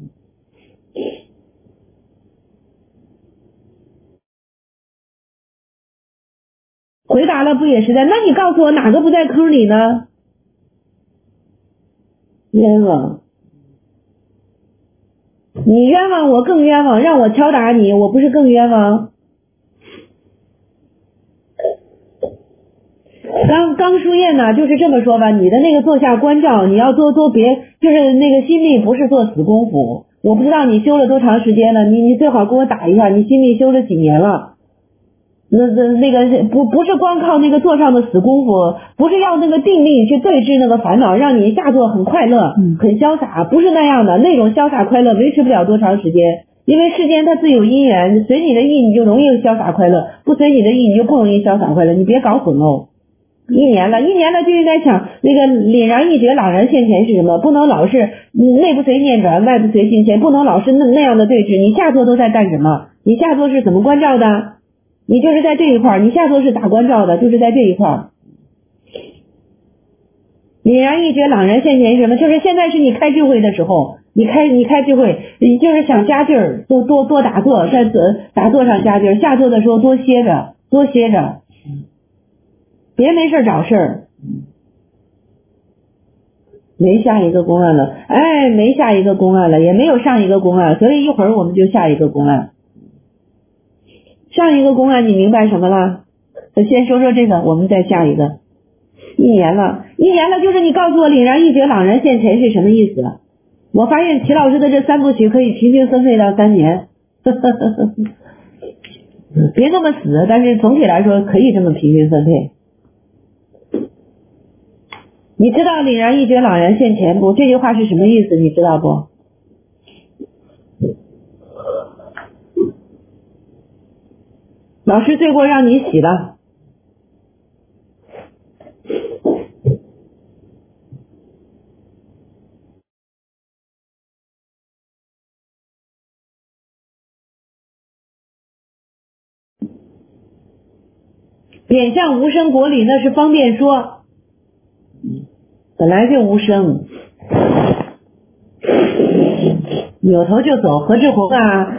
回答了不也是的？那你告诉我哪个不在坑里呢？冤枉，你冤枉我更冤枉，让我敲打你，我不是更冤枉？刚刚书燕呢，就是这么说吧，你的那个坐下观照，你要多多别，就是那个心力不是做死功夫。我不知道你修了多长时间了，你你最好给我打一下，你心力修了几年了？那那那个不不是光靠那个坐上的死功夫，不是要那个定力去对治那个烦恼，让你下坐很快乐、很潇洒，不是那样的。那种潇洒快乐维持不了多长时间，因为世间它自有因缘，随你的意你就容易潇洒快乐，不随你的意你就不容易潇洒快乐，你别搞混喽。一年了，一年了就应该想那个凛然一觉朗然现前是什么？不能老是内不随念转，外不随心牵，不能老是那那样的对峙。你下坐都在干什么？你下坐是怎么关照的？你就是在这一块，你下坐是打关照的，就是在这一块。凛然一觉朗然现前是什么？就是现在是你开智慧的时候，你开你开智慧，你就是想加劲儿，多多多打坐，在打坐上加劲儿，下坐的时候多歇着，多歇着，别没事找事儿。没下一个公案了，哎，没下一个公案了，也没有上一个公案，所以一会儿我们就下一个公案。上一个公案你明白什么了？先说说这个，我们再下一个。一年了，一年了，就是你告诉我凛然一觉朗然现前是什么意思？我发现齐老师的这三部曲可以平均分配到三年，别那么死，但是总体来说可以这么平均分配。你知道凛然一觉朗然现前不？这句话是什么意思？你知道不？老师罪过让你洗了，点相无声国里那是方便说，本来就无声，扭头就走。何志红啊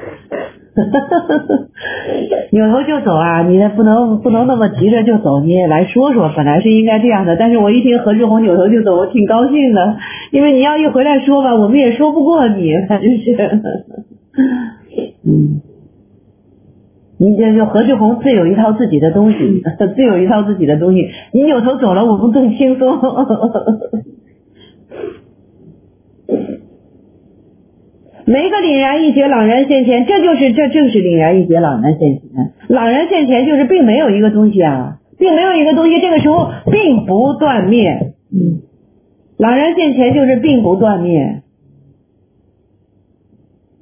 扭头就走啊，你不能不能那么急着就走，你也来说说，本来是应该这样的。但是我一听何志红扭头就走，我挺高兴的，因为你要一回来说吧，我们也说不过你，反正是嗯，你这就何志红自有一套自己的东西，自有一套自己的东西，你扭头走了，我们更轻松没个凛然一觉朗然现前，这就是这正是凛然一觉朗然现前。朗然现前就是并没有一个东西啊，并没有一个东西，这个时候并不断灭。嗯，朗然现前就是并不断灭。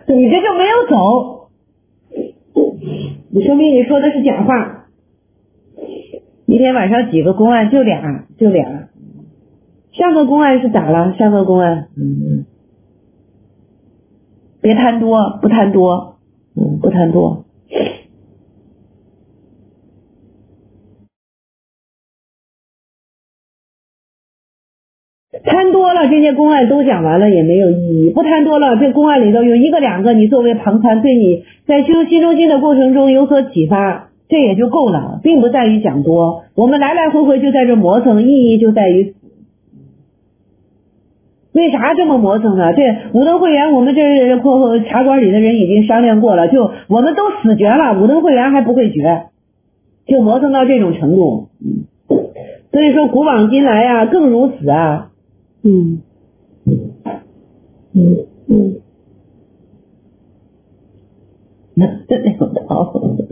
你这就没有走，你说明你说的是假话。一天晚上几个公案？就俩，就俩。上个公案是咋了？上个公案，嗯，别贪多，不贪多，嗯，不贪多。贪多了，这些公案都讲完了也没有意义；不贪多了，这公案里头有一个两个，你作为旁参，对你在修心中经的过程中有所启发，这也就够了，并不在于讲多。我们来来回回就在这磨蹭，意义就在于为啥这么磨蹭呢？这五灯会员，我们这括茶馆里的人已经商量过了，就我们都死绝了，五灯会员还不会绝，就磨蹭到这种程度。所以说古往今来啊，更如此啊。嗯嗯嗯，那刘涛，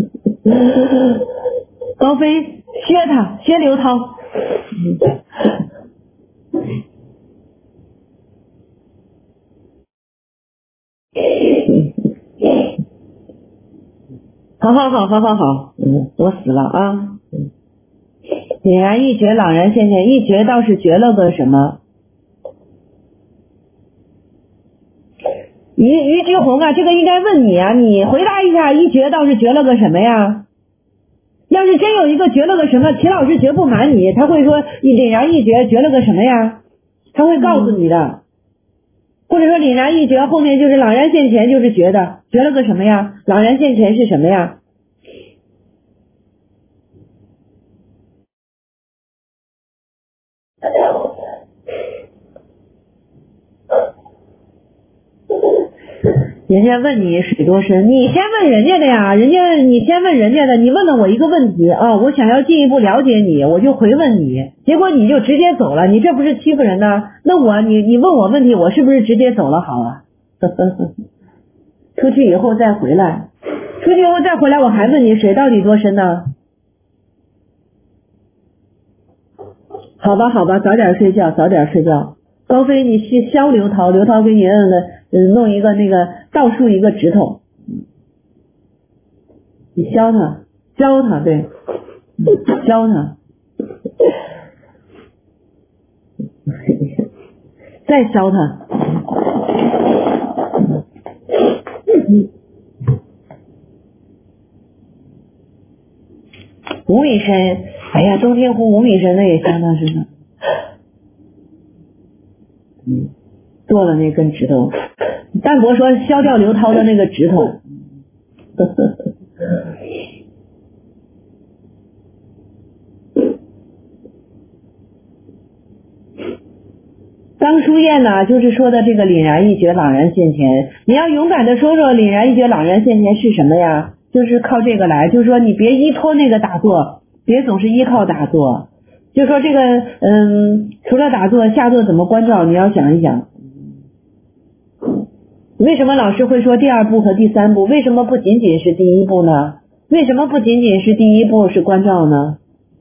高飞削他，削刘涛。好好好好好好，嗯，我死了啊。嗯，俨然一绝，朗然现前，一绝倒是绝了个什么？于于居红啊，这个应该问你啊，你回答一下，一绝倒是绝了个什么呀？要是真有一个绝了个什么，齐老师绝不瞒你，他会说凛然一绝绝了个什么呀？他会告诉你的，或者说凛然一绝后面就是朗然现前就是绝的，绝了个什么呀？朗然现前是什么呀？人家问你水多深，你先问人家的呀，人家你先问人家的，你问了我一个问题啊，我想要进一步了解你，我就回问你，结果你就直接走了，你这不是欺负人呢？那我你你问我问题，我是不是直接走了好啊？出去以后再回来，出去以后再回来，我还问你水到底多深呢？好吧好吧，早点睡觉，早点睡觉。高飞，你去削刘涛，刘涛给你摁的，嗯，弄一个那个倒竖一个指头，你削他，削他，对，削他，再削他。五米深，哎呀，洞天湖五米深那也相当深了。嗯，剁了那根指头，淡泊说削掉刘涛的那个指头。当书燕呢，就是说的这个凛然一绝，朗然现前。你要勇敢的说说凛然一绝，朗然现前是什么呀？就是靠这个来，就是说你别依托那个打坐，别总是依靠打坐。就说这个，嗯，除了打坐，下坐怎么关照？你要想一想，为什么老师会说第二步和第三步？为什么不仅仅是第一步呢？为什么不仅仅是第一步是关照呢？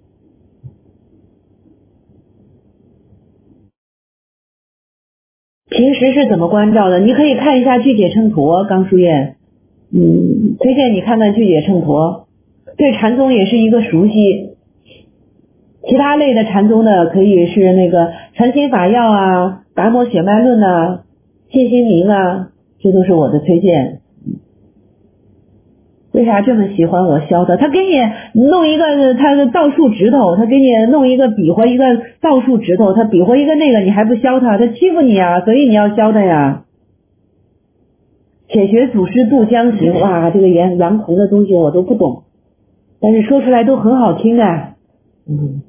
平时是怎么关照的？你可以看一下具解秤砣，刚书燕，嗯，推荐你看看具解秤砣，对禅宗也是一个熟悉。其他类的禅宗的可以是那个禅心法要啊、达摩血脉论啊、信心明啊，这都是我的推荐。为啥这么喜欢我削他？他给你弄一个他的倒竖指头，他给你弄一个比划一个倒竖指头，他比划一个那个，你还不削他？他欺负你啊，所以你要削他呀。且学祖师渡江行，哇，这个言洋空的东西我都不懂，但是说出来都很好听啊。嗯。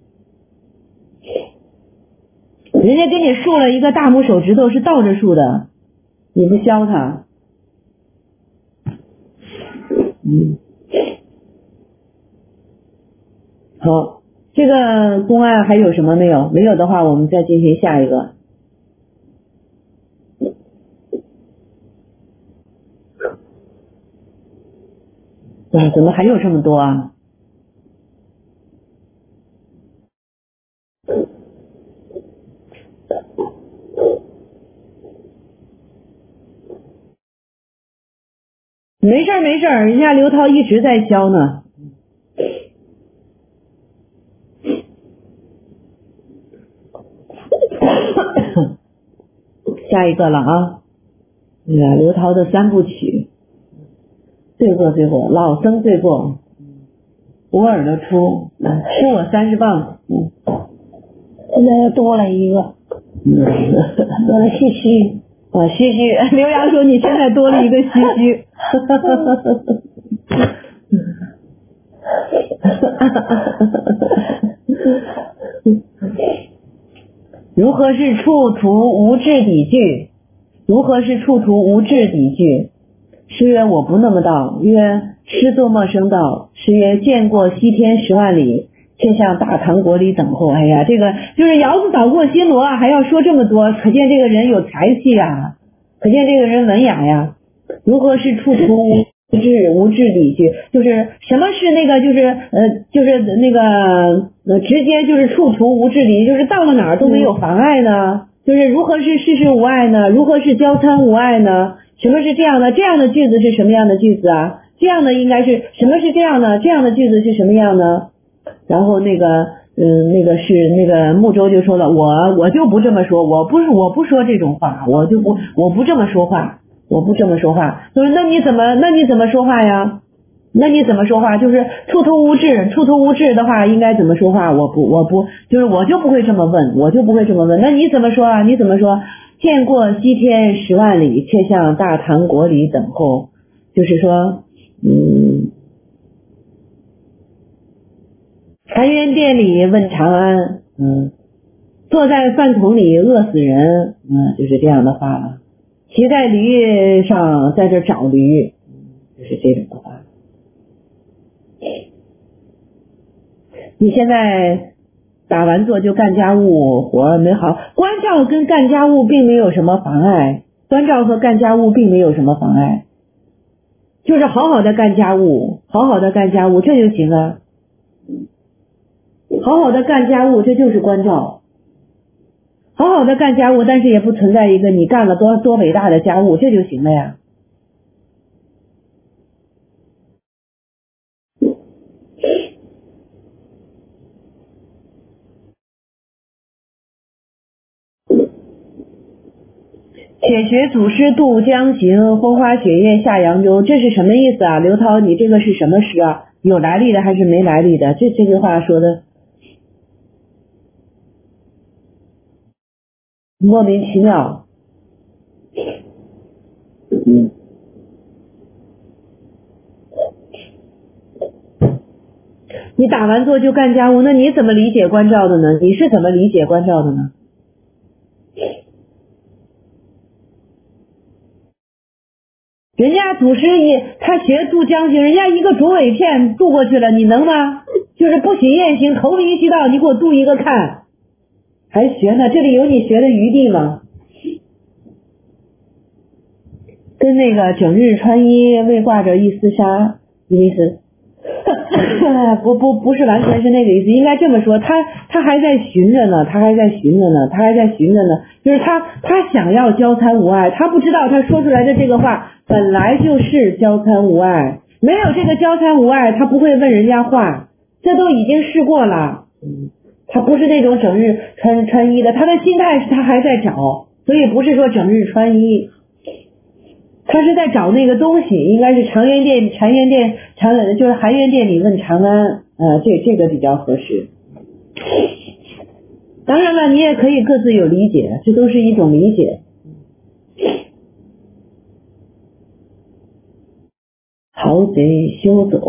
人家给你竖了一个大拇手指头是倒着竖的，你不削它，嗯，好，这个公案还有什么没有？没有的话，我们再进行下一个。嗯，怎么还有这么多啊？ 没事儿没事儿，人家刘涛一直在教呢。下一个了啊，那个刘涛的三部曲，罪过罪过，老僧罪过，无耳的出，出我三十磅，嗯， 现在又多了一个， 嗯， 多了西西。 啊，嘘嘘，刘洋说你现在多了一个嘘嘘。如何是处途无智底句？如何是处途无智底句？诗曰我不那么道，曰师作陌生道。诗曰见过西天十万里，却向大唐国里等候。哎呀，这个就是窑子捣过新罗，还要说这么多，可见这个人有才气啊，可见这个人文雅呀。如何是处途无智无智底句？就是什么是那个就是呃就是那个呃直接就是处途无智底，就是到了哪儿都没有妨碍呢？就是如何是事事无碍呢？如何是交参无碍呢？什么是这样的？这样的句子是什么样的句子啊？这样的应该是什么是这样的？这样的句子是什么样呢？然后那个嗯那个是那个木舟就说了，我我就不这么说，我不是我不说这种话，我就不我不这么说话，我不这么说话。就是那你怎么那你怎么说话呀？那你怎么说话？就是处途无智，处途无智的话应该怎么说话？我不我不就是我就不会这么问，我就不会这么问。那你怎么说啊？你怎么说？见过西天十万里，却向大唐国里等候。就是说，嗯，含冤殿里问长安，嗯，坐在饭桶里饿死人，嗯，就是这样的话了。骑在驴上在这找驴，就是这种的话。你现在打完坐就干家务活没好，关照跟干家务并没有什么妨碍，关照和干家务并没有什么妨碍，就是好好的干家务，好好的干家务这就行了。好好的干家务这就是关照，好好的干家务，但是也不存在一个你干了多多伟大的家务，这就行了呀。且学祖师渡江行，风花雪月下扬州，这是什么意思啊？刘涛，你这个是什么诗啊？有来历的还是没来历的？这这句话说的莫名其妙。嗯，你打完坐就干家务，那你怎么理解关照的呢？你是怎么理解关照的呢？人家祖师也他学渡江行，人家一个竹尾片渡过去了，你能吗？就是不许雁行，头离须到，你给我渡一个看，还学呢？这里有你学的余地吗？跟那个整日穿衣未挂着一丝纱意思不不不是完全是那个意思，应该这么说，他他还在寻着呢，他还在寻着呢，他还在寻着呢，就是他他想要交参无碍，他不知道他说出来的这个话本来就是交参无碍，没有这个交参无碍，他不会问人家话，这都已经试过了，他不是那种整日穿穿衣的，他的心态是他还在找，所以不是说整日穿衣。他是在找那个东西，应该是长垣殿，长垣殿，长就是含元殿里问长安，呃，这这个比较合适。当然了，你也可以各自有理解，这都是一种理解。好贼休走。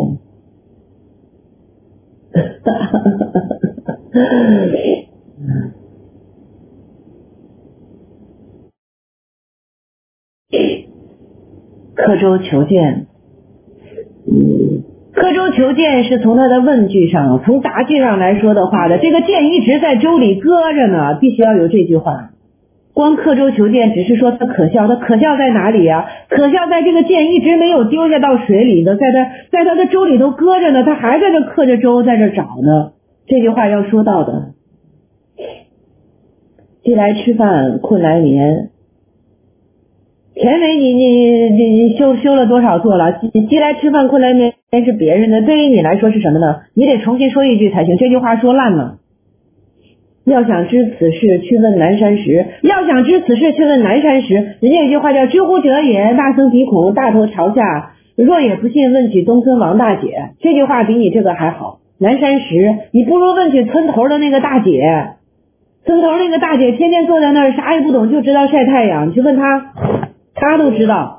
刻舟求剑，嗯，刻舟求剑是从他的问句上，从答句上来说的话的，这个剑一直在舟里搁着呢，必须要有这句话。光刻舟求剑只是说它可笑，它可笑在哪里啊？可笑在这个剑一直没有丢下到水里的，在他在他的舟里头搁着呢，他还在这刻着舟，在这找呢。这句话要说到的。饥来吃饭，困来眠。 田伟，你你你你修修了多少座了？饥来吃饭，困来眠是别人的，对于你来说是什么呢？你得重新说一句才行，这句话说烂了。要想知此事，去问南山石。要想知此事，去问南山石。人家有句话叫知乎者也，大僧鼻孔，大头朝下。若也不信，问起东村王大姐。这句话比你这个还好。南山石，你不如问起村头的那个大姐。村头那个大姐天天坐在那儿，啥也不懂，就知道晒太阳。你去问她，她都知道。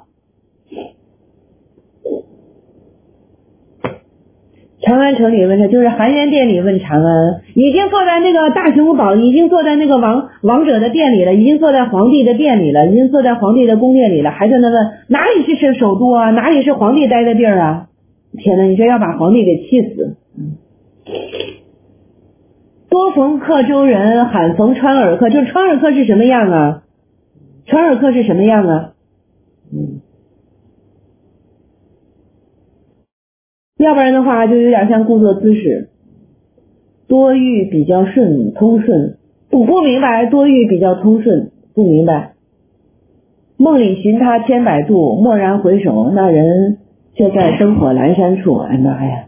长安城里问他，就是含元殿里问长安，已经坐在那个大雄宝，已经坐在那个王王者的殿里了，已经坐在皇帝的殿里了，已经坐在皇帝的宫殿里了，还在那问哪里是是首都啊，哪里是皇帝待的地儿啊？天哪，你这要把皇帝给气死！多逢客州人，罕逢川尔客，就是川尔客是什么样啊？川尔客是什么样啊？嗯。要不然的话就有点像故作姿势，多欲比较顺通顺，不不明白，多欲比较通顺，不明白。梦里寻他千百度，蓦然回首，那人却在灯火阑珊处。哎妈呀！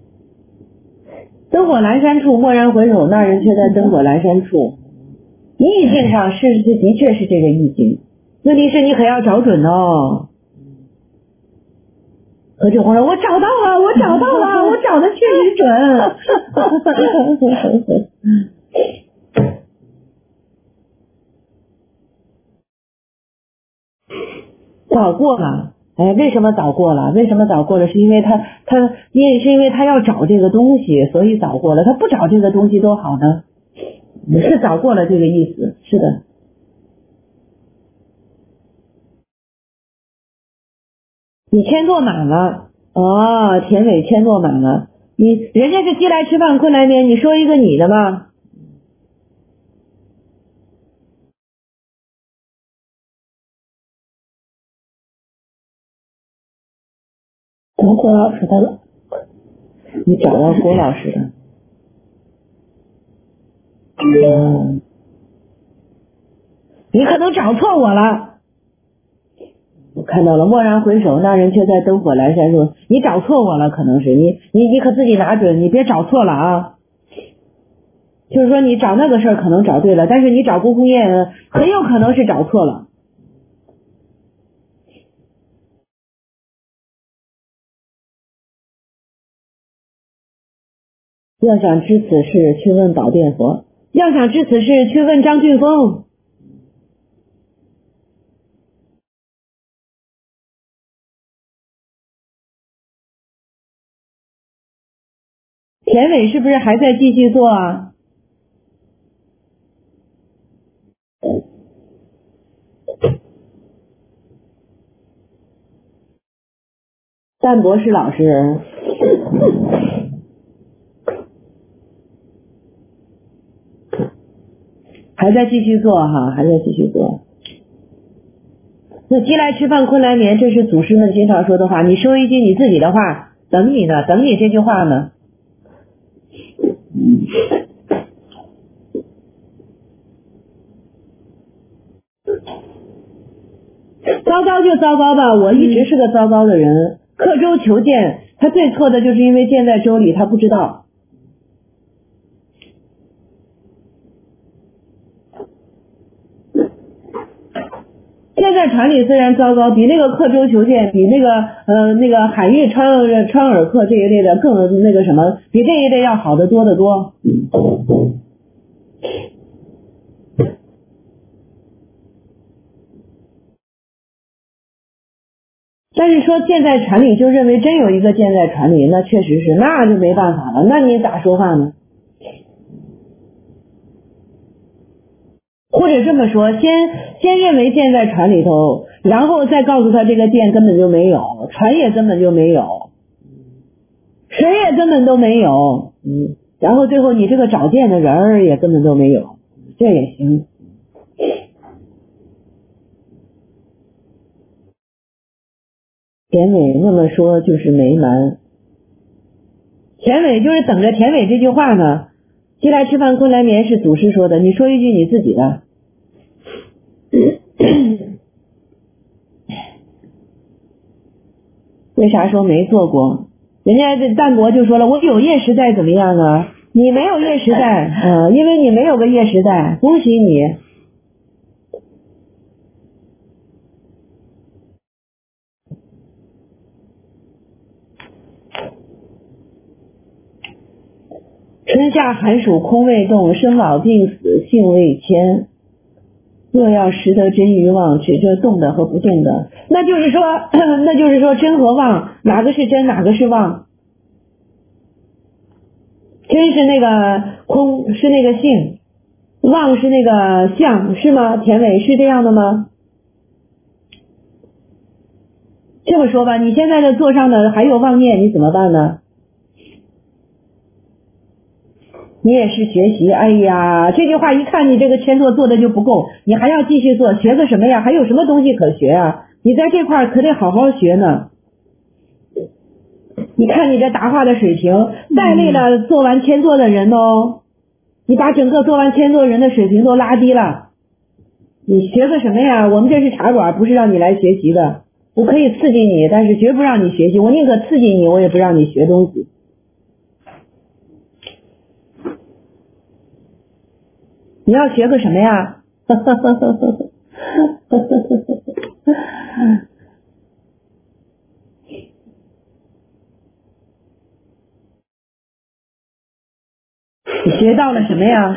灯火阑珊处，蓦然回首，那人却在灯火阑珊处。意境上是的确是这个意境，问题是你可要找准哦。何志红说：“我找到了，我找到了，我找的确实准。”早过了，哎，为什么早过了？为什么早过了？是因为他他因为是因为他要找这个东西，所以早过了。他不找这个东西多好呢？是早过了这个意思，是的。你签坐满了哦，田伟签坐满了。你人家是饥来吃饭，困来眠，你说一个你的嘛？ 找郭老师的了。 你找到郭老师的。嗯，你可能找错我了。我看到了，蓦然回首，那人却在灯火阑珊处。你找错我了，可能是你，你你可自己拿准，你别找错了啊。就是说，你找那个事儿可能找对了，但是你找顾鸿雁很有可能是找错了。要想知此事，去问宝殿佛；要想知此事，去问张俊峰。田伟是不是还在继续做啊？单博士老师，还在继续做哈，还在继续做。那饥来吃饭，困来眠，这是祖师们经常说的话。你说一句你自己的话，等你呢，等你这句话呢。糟糕就糟糕吧，我一直是个糟糕的人。刻舟求剑，他最错的就是因为剑在舟里，他不知道。剑在船里虽然糟糕，比那个刻舟求剑，比那个呃那个海域川川尔克这一类的更那个什么，比这一类要好得多得多。但是说箭在船里，就认为真有一个箭在船里，那确实是，那就没办法了，那你咋说话呢？或者这么说，先先认为箭在船里头，然后再告诉他这个箭根本就没有，船也根本就没有，水也根本都没有，嗯，然后最后你这个找箭的人儿也根本都没有，这也行。田伟那么说就是没瞒，田伟就是等着田伟这句话呢。饥来吃饭，困来眠是祖师说的，你说一句你自己的。 为啥说没做过？人家这淡泊就说了，我有业时代怎么样啊？你没有业时代，嗯、呃，因为你没有个业时代，恭喜你。春夏寒暑空未动，生老病死性未迁。若要识得真与妄，指这动的和不动的。那就是说，那就是说真和妄，哪个是真，哪个是妄？真是那个空，是那个性，妄是那个相，是吗？田伟是这样的吗？这么说吧，你现在的座上的还有妄念，你怎么办呢？你也是学习，哎呀，这句话一看你这个签座做的就不够，你还要继续做，学个什么呀？还有什么东西可学啊？你在这块可得好好学呢。你看你这答话的水平，再累了做完签座的人哦，你把整个做完签座人的水平都拉低了。你学个什么呀？我们这是茶馆，不是让你来学习的。我可以刺激你，但是绝不让你学习。我宁可刺激你，我也不让你学东西。你要学个什么呀？你学到了什么呀？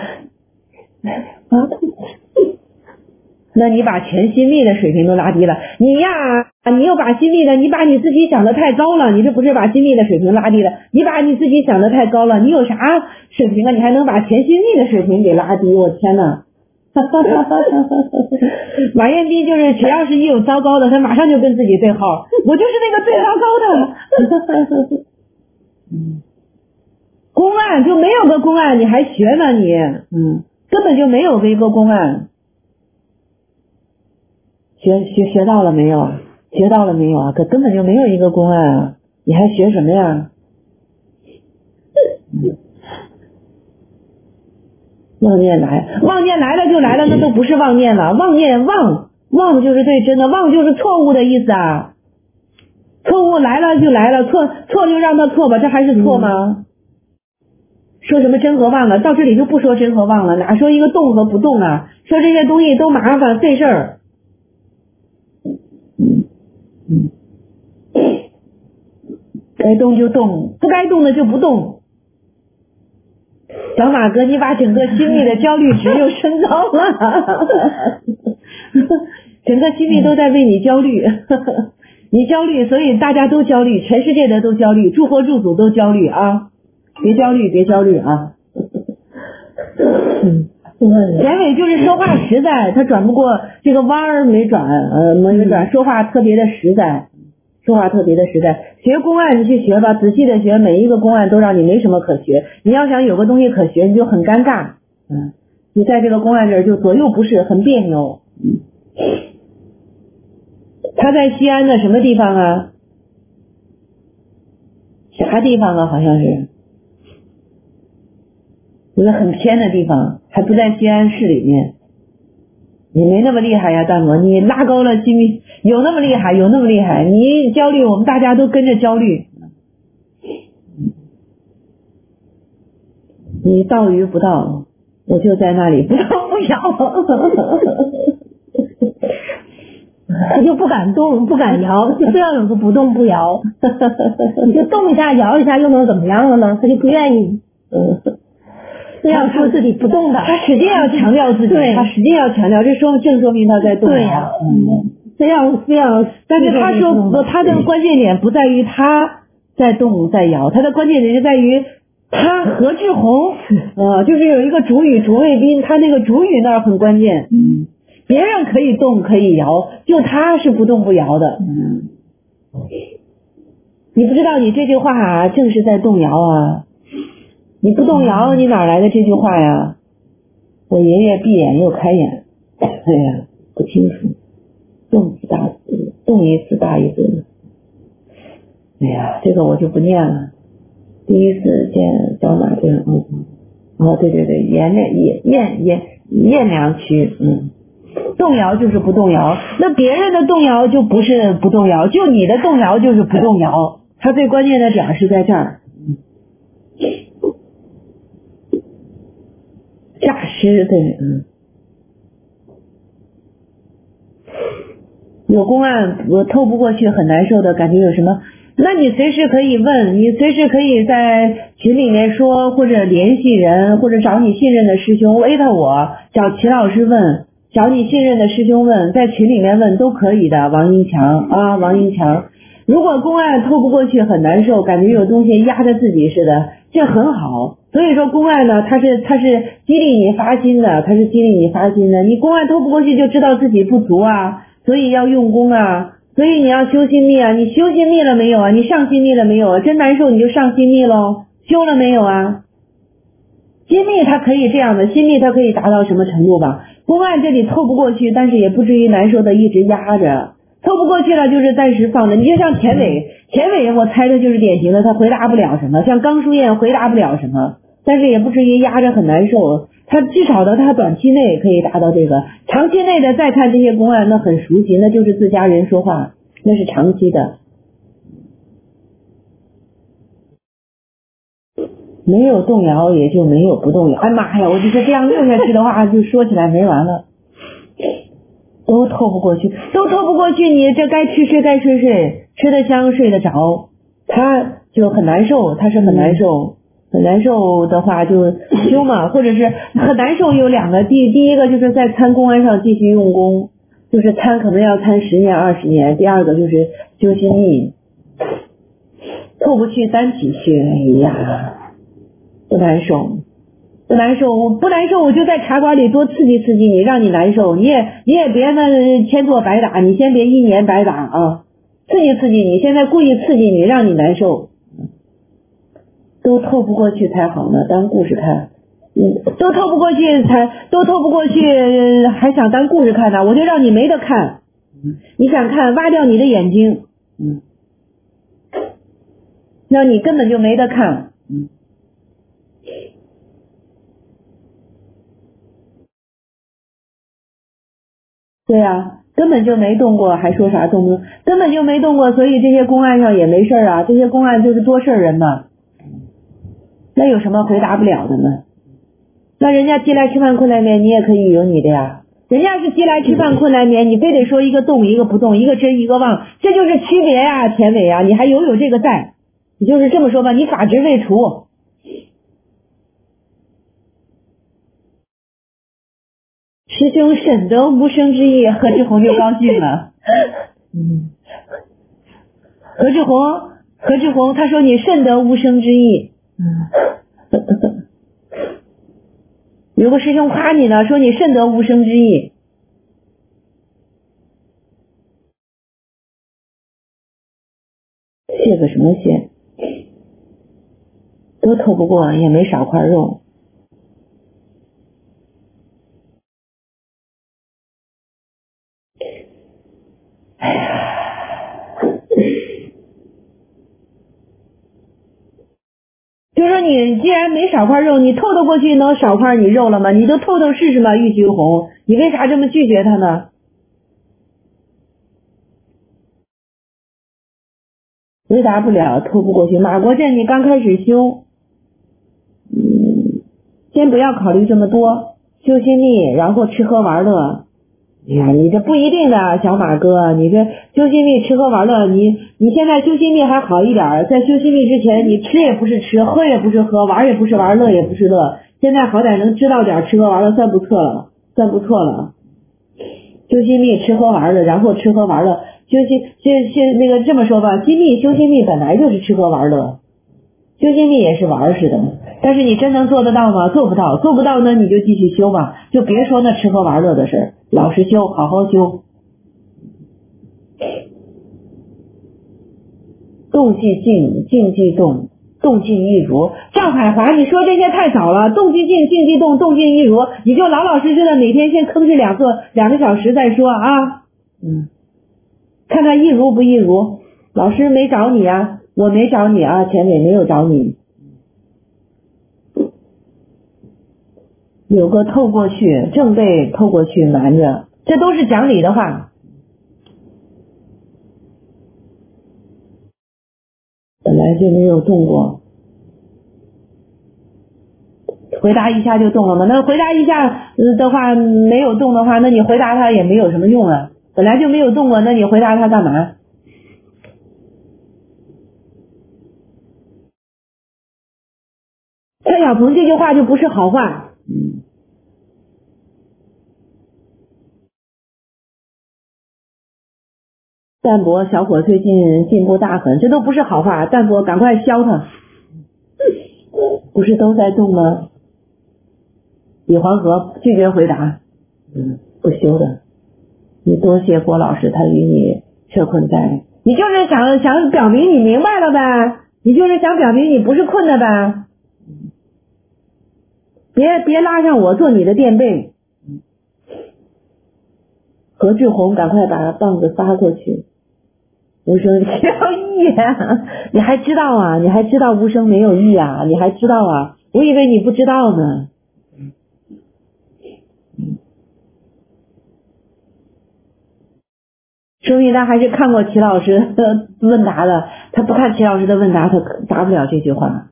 那你把全心力的水平都拉低了。你呀，你又把心力的，你把你自己想的太高了，你这不是把心力的水平拉低了，你把你自己想的太高了，你有啥水平啊？你还能把全心力的水平给拉低？我天哪！马彦斌就是只要是一有糟糕的，他马上就跟自己对号，我就是那个最糟糕的。公案就没有个公案，你还学呢你？嗯，根本就没有个一个公案。学学学到了没有？学到了没有啊？可根本就没有一个公案啊！你还学什么呀？嗯妄念来，妄念来了就来了，那都不是妄念了。妄念妄妄就是对真的，妄就是错误的意思啊。错误来了就来了，错错就让它错吧，这还是错吗？嗯、说什么真和妄了，到这里就不说真和妄了，哪说一个动和不动啊？说这些东西都麻烦费事儿。嗯嗯，该动就动，不该动的就不动。小马哥，你把整个心力的焦虑值又升高了，整个心力都在为你焦虑，你焦虑，所以大家都焦虑，全世界的都焦虑，诸佛诸祖都焦虑啊！别焦虑，别焦虑啊！嗯，田伟就是说话实在，他转不过这个弯儿没转，呃，没转，说话特别的实在。说话特别的实在，学公案你去学吧，仔细的学，每一个公案都让你没什么可学。你要想有个东西可学，你就很尴尬，嗯，你在这个公案这儿就左右不是，很别扭。嗯，他在西安的什么地方啊？啥地方啊？好像是一个很偏的地方，还不在西安市里面。你没那么厉害呀，大魔，你拉高了心率，有那么厉害，有那么厉害。你焦虑，我们大家都跟着焦虑。你到与不到，我就在那里不动不摇， 他就不敢动，不敢摇，就非要有个不动不摇。你就动一下，摇一下，又能怎么样了呢？他就不愿意。嗯。非要说自己不动的， 他使劲要强调自己，他使劲要强调，这说正说明他在动。 对呀、啊，嗯，非要非要， 但是他说他的关键点不在于他在动在摇，他的关键点是在于他何志宏，呃，就是有一个主语主谓宾，他那个主语那儿很关键。嗯，别人可以动可以摇，就他是不动不摇的。嗯，你不知道你这句话啊，正是在动摇啊。你不动摇，你哪来的这句话呀？我爷爷闭眼又开眼，哎呀，不清楚，动次大次，动一次大一次。哎呀，这个我就不念了。第一次见小马这样，嗯，哦，对对对，颜面颜颜颜颜良区，嗯，动。 动摇就是不动摇，那别人的动摇就不是不动摇，就你的动摇就是不动摇。它最关键的点是在这儿。诈尸，对，嗯。有公案我透不过去很难受的感觉有什么？那你随时可以问，你随时可以在群里面说，或者联系人，或者找你信任的师兄艾特我，找齐老师问，找你信任的师兄问，在群里面问都可以的。王英强啊，王英强，如果公案透不过去很难受，感觉有东西压着自己似的，这很好。所以说公案呢，它是它是激励你发心的，它是激励你发心的。你公案透不过去就知道自己不足啊，所以要用功啊。所以你要修心密啊，你修心密了没有啊？你上心密了没有啊？真难受你就上心密喽，修了没有啊？心密它可以这样的，心密它可以达到什么程度吧？公案这里透不过去，但是也不至于难受的一直压着，透不过去了就是暂时放着。你就像田伟，田伟我猜的就是典型的，他回答不了什么，像刚淑燕回答不了什么，但是也不至于压着很难受。他至少的他短期内可以达到这个，长期内的再看这些公案那很熟悉，那就是自家人说话，那是长期的。没有动摇也就没有不动摇。哎妈呀，我就是这样录下去的话就说起来没完了，都透不过去，都透不过去，你这该吃吃该睡睡，吃得香睡得着，他就很难受，他是很难受。很难受的话就修嘛，或者是很难受有两个，第第一个就是在参公案上继续用功，就是参可能要参十年二十年，第二个就是修心密，透不去单体去，哎呀，不难受，不难受，不难受，我就在茶馆里多刺激刺激你，让你难受，你也你也别那千做白打，你先别一年白打啊，刺激刺激你，现在故意刺激你，让你难受。都透不过去才好呢，当故事看，嗯，都透不过去才都透不过去，还想当故事看呢？我就让你没得看，你想看，挖掉你的眼睛，嗯，那你根本就没得看，嗯，对啊，根本就没动过，还说啥动不动，根本就没动过，所以这些公案上也没事啊，这些公案就是多事人嘛。那有什么回答不了的呢？那人家饥来吃饭困来眠，你也可以有你的呀。人家是饥来吃饭困来眠，你非得说一个动一个不动，一个真一个妄，这就是区别呀，田伟呀，你还有有这个在，你就是这么说吧，你法执未除。师兄深得无生之意，何志宏就高兴了。嗯，何志宏，何志宏，他说你深得无生之意。嗯，有个师兄夸你呢，说你甚得无生之意。谢个什么谢？都透不过，也没少块肉。哎呀。就说你既然没少块肉，你透得过去能少块你肉了吗？你都透透试试嘛，玉菊红，你为啥这么拒绝他呢？回答不了，透不过去。马国镇你刚开始修，嗯，先不要考虑这么多，修心密，然后吃喝玩乐。哎呀，你这不一定的，小马哥，你这修心密吃喝玩乐，你你现在修心密还好一点，在修心密之前，你吃也不是吃，喝也不是喝，玩也不是玩，乐也不是乐。现在好歹能知道点吃喝玩乐，算不错了，算不错了。修心密吃喝玩乐，然后吃喝玩乐，修心修修那个这么说吧，心密修心密本来就是吃喝玩乐，修心密也是玩似的。但是你真能做得到吗？做不到，做不到呢你就继续修吧，就别说那吃喝玩乐的事儿，老实修，好好修。动即静，静即动，动静亦如。赵海华，你说这些太早了，动即静，静即动，动静亦如，你就老老实实的每天先吭哧两个两个小时再说啊。嗯，看看亦如不亦如。老师没找你啊，我没找你啊，田伟没有找你。有个透过去，正被透过去瞒着， 这都是讲理的话。本来就没有动过，回答一下就动了吗？那回答一下的话没有动的话，那你回答他也没有什么用啊。本来就没有动过，那你回答他干嘛？蔡小鹏这句话就不是好话。嗯。淡泊小伙最近进步大很，这都不是好话。淡泊赶快消他。不是都在动吗？李黄河拒绝回答。嗯，不修的。你多谢郭老师，他与你设困在。你就是想想表明你明白了呗？你就是想表明你不是困的呗？别别拉上我做你的垫背。何志宏，赶快把棒子发过去。无声要义啊！你还知道啊？你还知道无声没有义啊？你还知道啊？我以为你不知道呢。说明他还是看过齐老师的问答的，他不看齐老师的问答，他答不了这句话。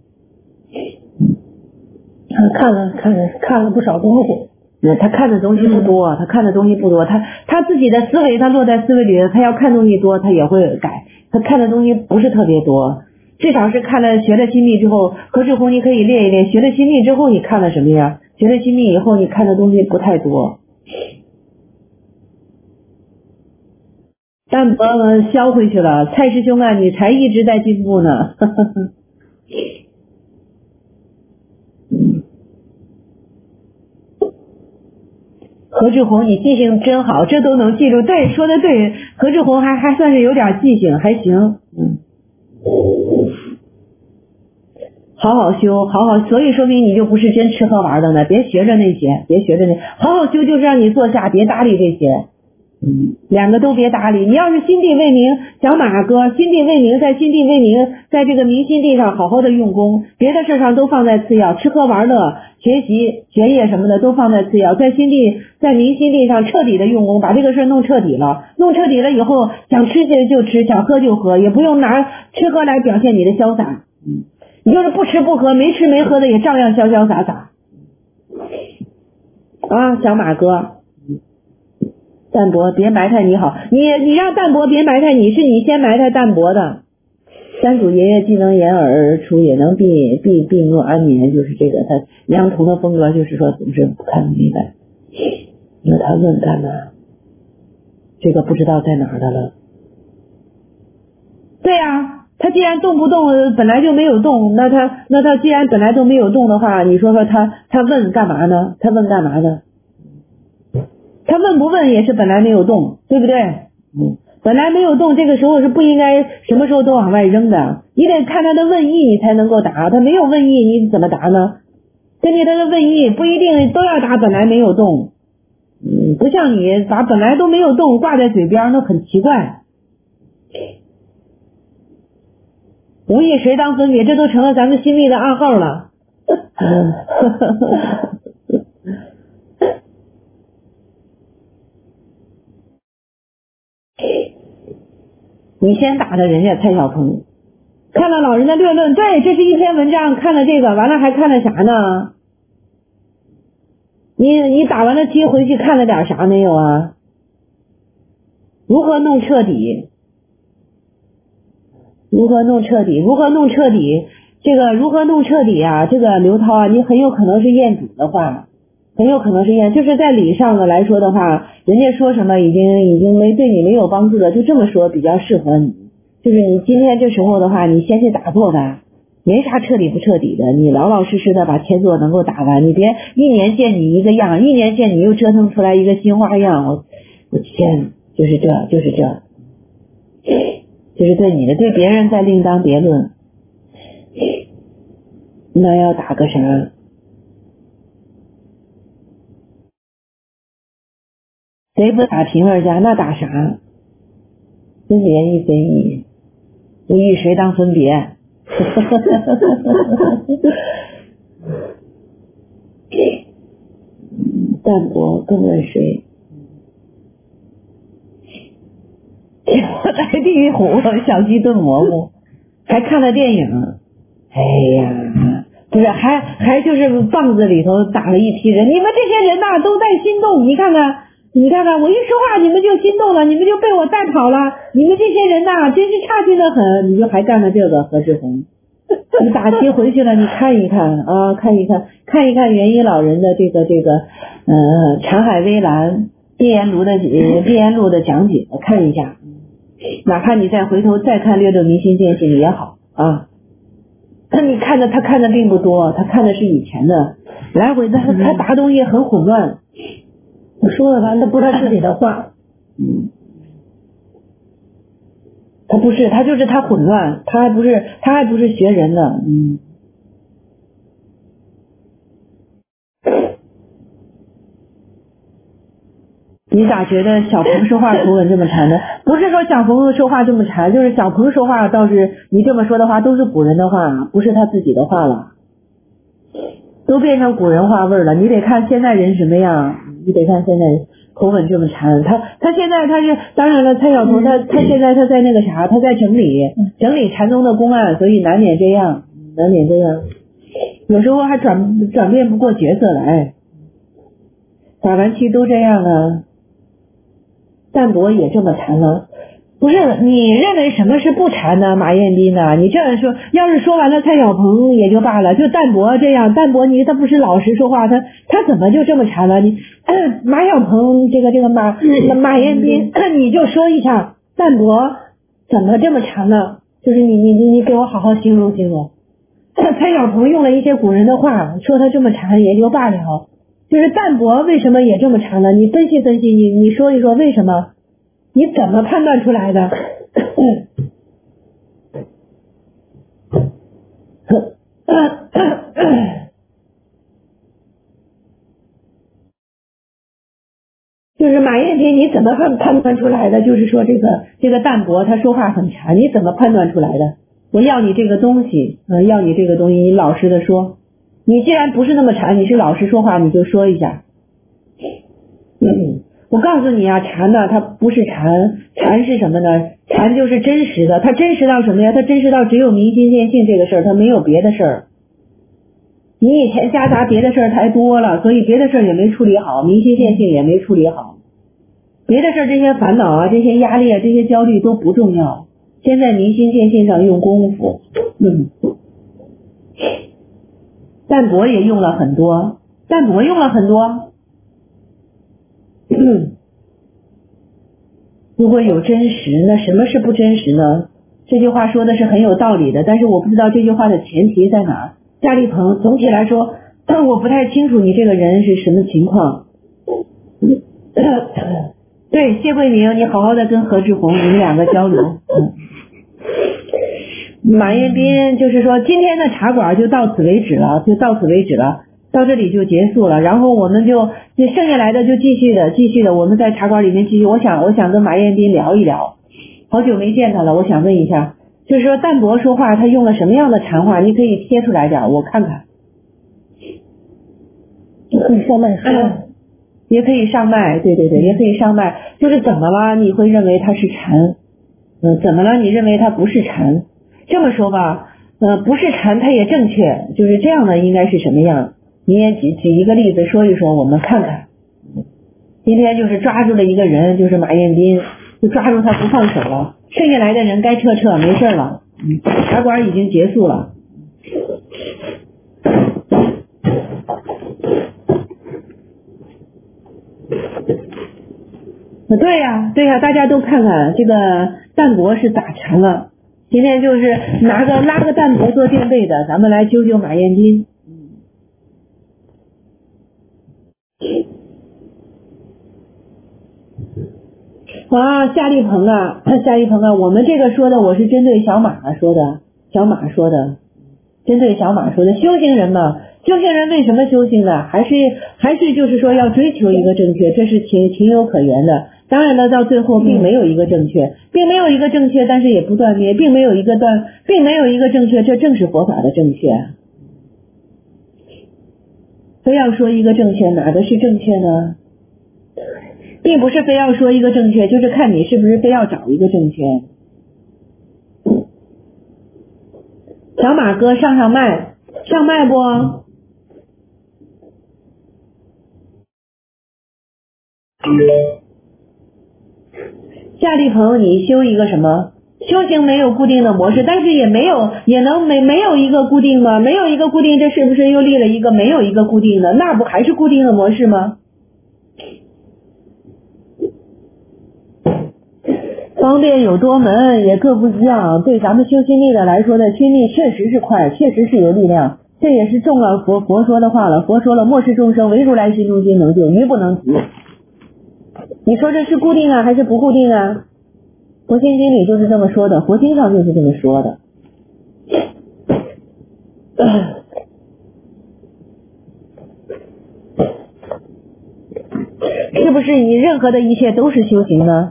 他看了看了看了不少东西。 他看的东西不多，他看的东西不多，他他自己的思维，他落在思维里，他要看东西多，他也会改。他看的东西不是特别多，至少是看了学了心力之后，何志宏你可以列一列，学了心力之后你看了什么呀？学了心力以后你看的东西不太多。淡泊消回去了，蔡师兄啊，你才一直在进步呢。嗯。何志宏，你记性真好，这都能记住。对，说的对，何志宏还还算是有点记性，还行。嗯，好好修，好好，所以说明你就不是真吃喝玩的呢。别学着那些，别学着那，好好修就是让你坐下，别搭理这些。嗯，两个都别搭理。你要是心地未明，小马哥，心地未明，在心地未明，在这个明心地上好好的用功，别的事上都放在次要，吃喝玩乐、学习、学业什么的都放在次要，在心地，在明心地上彻底的用功，把这个事弄彻底了，弄彻底了以后，想吃就吃，想喝就喝，也不用拿吃喝来表现你的潇洒。嗯，你就是不吃不喝，没吃没喝的也照样潇潇洒洒。啊，小马哥。淡泊，别埋汰你好，你你让淡泊别埋汰你，是你先埋汰淡泊的。三祖爷爷既能掩耳而出，也能闭闭闭目安眠，就是这个。他梁童的风格就是说总是不看明白。那他问干嘛？这个不知道在哪儿的了。对呀、啊，他既然动不动本来就没有动，那他那他既然本来都没有动的话，你说说他他问干嘛呢？他问干嘛呢？他问不问也是本来没有动，对不对？嗯，本来没有动，这个时候是不应该什么时候都往外扔的，你得看他的问意你才能够答，他没有问意你怎么答呢？根据他的问意不一定都要答本来没有动，嗯，不像你把本来都没有动挂在嘴边，那很奇怪。无意谁当分别，这都成了咱们心里的暗号了。你先打的人家蔡小鹏，看了老人的略论，对，这是一篇文章，看了这个，完了还看了啥呢？你你打完了题回去看了点啥没有啊？如何弄彻底？如何弄彻底？如何弄彻底？这个如何弄彻底啊？这个刘涛啊，你很有可能是验主的话。很有可能是验，就是在理上的来说的话，人家说什么已经已经没对你没有帮助的，就这么说比较适合你。就是你今天这时候的话，你先去打坐吧，没啥彻底不彻底的，你老老实实的把天坐能够打完，你别一年见你一个样，一年见你又折腾出来一个新花样，我我天，就是这就是这，就是对你的，对别人再另当别论。那要打个啥？谁不打平儿家？那打啥？分别亦非义，无意谁当分别？淡泊更问谁？ 在地虎小鸡炖蘑菇，还看了电影。哎呀，不是，还还就是棒子里头打了一批人，你们这些人呐、啊、都在心动，你看看，你看看，我一说话你们就心动了，你们就被我带跑了，你们这些人呐、啊、真是差劲的很，你就还干了这个何志红。你打击回去了，你看一看啊，看一看，看一看元一老人的这个这个呃长海微澜毕颜录的呃毕颜录的讲解，看一下，哪怕你再回头再看略略明心见性也好啊。那你看的他看的并不多，他看的是以前的，来回他他答东西很混乱， 我说了吧，那不是他自己的话。 嗯。他不是，他就是他混乱，他还不是，他还不是学人呢，嗯。你咋觉得小鹏说话口吻这么禅呢？不是说小鹏说话这么禅，就是小鹏说话倒是你这么说的话都是古人的话，不是他自己的话了，都变成古人话味了。你得看现在人什么样，你得看现在人。口吻这么禅，他他现在他是当然了，蔡小鹏他他现在他在那个啥，他在整理整理禅宗的公案，所以难免这样，难免这样，有时候还转转变不过角色来，打完期都这样了，淡泊也这么禅了。不是你认为什么是不禅呢？马彦斌呢？你这样说，要是说完了蔡小鹏也就罢了，就淡泊这样，淡泊你他不是老实说话，他他怎么就这么禅了？你、呃、马小鹏这个这个马马彦斌，你就说一下淡泊怎么这么禅了？就是你你你你给我好好形容形容。蔡小鹏用了一些古人的话，说他这么禅也就罢了，就是淡泊为什么也这么禅了？你分析分析，你你说一说为什么？你怎么判断出来的？就是马彦斌，你怎么判判断出来的？就是说这个这个淡泊他说话很禅，你怎么判断出来的？我要你这个东西，呃，要你这个东西，你老实的说。你既然不是那么禅，你是老实说话，你就说一下。嗯。我告诉你啊，禅呢，它不是禅，禅是什么呢？禅就是真实的，它真实到什么呀？它真实到只有明心见性这个事儿，它没有别的事儿。你以前夹杂别的事儿太多了，所以别的事儿也没处理好，明心见性也没处理好。别的事儿这些烦恼啊，这些压力啊，这些焦虑都不重要，先在明心见性上用功夫。嗯，淡泊也用了很多，淡泊用了很多。如果有真实，那什么是不真实呢？这句话说的是很有道理的，但是我不知道这句话的前提在哪。夏立鹏，总体来说，我不太清楚你这个人是什么情况。对，谢慧明，你好好的跟何志红你们两个交流。嗯，马彦斌就是说，今天的茶馆就到此为止了，就到此为止了。到这里就结束了，然后我们就就剩下来的就继续的继续的，我们在茶馆里面继续。我想我想跟马彦斌聊一聊，好久没见他了，我想问一下，就是说淡泊说话他用了什么样的禅话？你可以贴出来点，我看看。 可以上麦说、嗯， 也可以上麦，对对对，也可以上麦。就是怎么了？你会认为他是禅？嗯，怎么了？你认为他不是禅？这么说吧，呃，不是禅，他也正确，就是这样的，应该是什么样？你也举举一个例子说一说，我们看看。今天就是抓住了一个人，就是马彦斌，就抓住他不放手了。剩下来的人该撤撤，没事了。嗯，茶馆已经结束了。对呀、啊，对呀、啊，大家都看看这个淡泊是咋禅了。今天就是拿个拉个淡泊做垫背的，咱们来揪揪马彦斌。啊，夏立鹏啊，夏立鹏啊，我们这个说的我是针对小马说的，小马说的，针对小马说的，修行人嘛，修行人为什么修行呢？还是还是就是说要追求一个正确，这是情情有可原的。当然了，到最后并没有一个正确，并没有一个正确，但是也不断灭，并没有一个断，并没有一个正确，这正是佛法的正确。非要说一个正确，哪个是正确呢？ 并不是非要说一个正确，就是看你是不是非要找一个正确。小马哥上上麦，上麦不？夏丽鹏，你修一个什么？修行没有固定的模式，但是也没有也能没没有一个固定吗？没有一个固定，这是不是又立了一个没有一个固定的？那不还是固定的模式吗？方便有多门，也各不一样。对咱们修心力的来说呢，心力确实是快，确实是有力量。这也是中了佛佛说的话了。佛说了，末世众生唯如来心中心能救，愚不能及。你说这是固定啊，还是不固定啊？佛心经里就是这么说的，佛经上就是这么说的。是不是你任何的一切都是修行呢？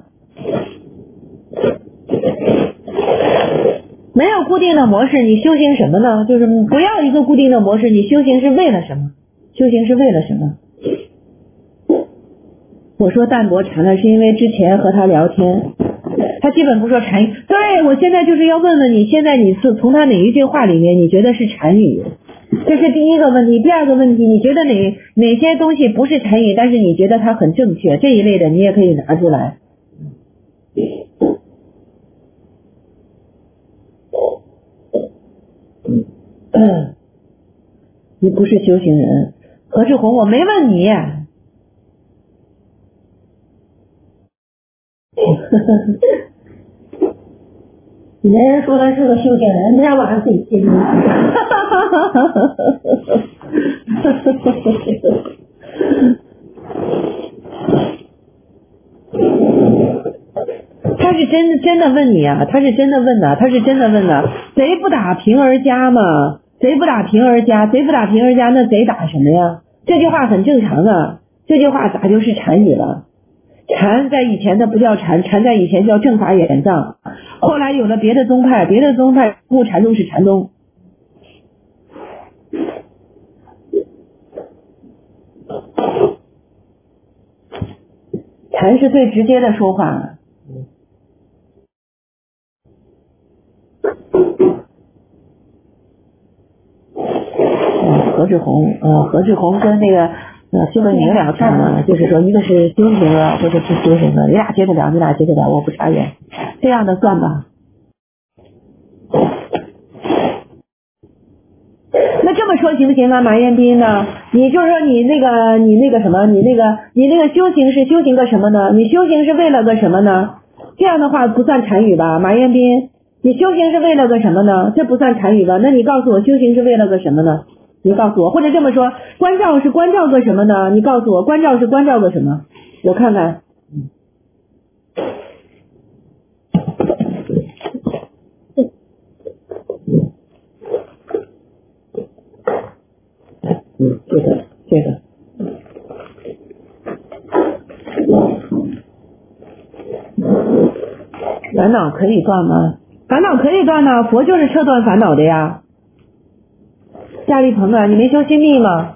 没有固定的模式，你修行什么呢？就是不要一个固定的模式，你修行是为了什么？修行是为了什么？我说淡泊禅了，是因为之前和他聊天，他基本不说禅语。对，我现在就是要问问你，现在你是从他哪一句话里面你觉得是禅语？这是第一个问题。第二个问题，你觉得哪哪些东西不是禅语，但是你觉得它很正确，这一类的你也可以拿出来。嗯，你不是修行人。何志红，我没问你。 别人说他是个修行人，那玩意儿自己信。 他是真真的问你啊，他是真的问的，他是真的问的。贼不打平而家嘛，贼不打平而家，贼不打平而家，那贼打什么呀？这句话很正常啊，这句话咋就是禅语了？禅在以前的不叫禅，禅在以前叫正法眼藏，后来有了别的宗派，别的宗派不禅宗是禅宗。禅是最直接的说话。何志红，呃，何志红跟那个呃修文明聊天嘛，就是说一个是修行了，或者是修行了，你俩接得了，你俩接得了，我不插言，这样的算吧。那这么说行不行啊？马彦斌呢？你就说你那个你那个什么，你那个你那个修行是修行个什么呢？你修行是为了个什么呢？这样的话不算禅语吧？马彦斌，你修行是为了个什么呢？这不算禅语吧？那你告诉我修行是为了个什么呢？你告诉我，或者这么说，关照是关照个什么呢？你告诉我，关照是关照个什么？我看看。嗯，这个这个。烦恼可以断吗？烦恼可以断呢，佛就是彻断烦恼的呀。夏立鹏啊，你没修心力吗？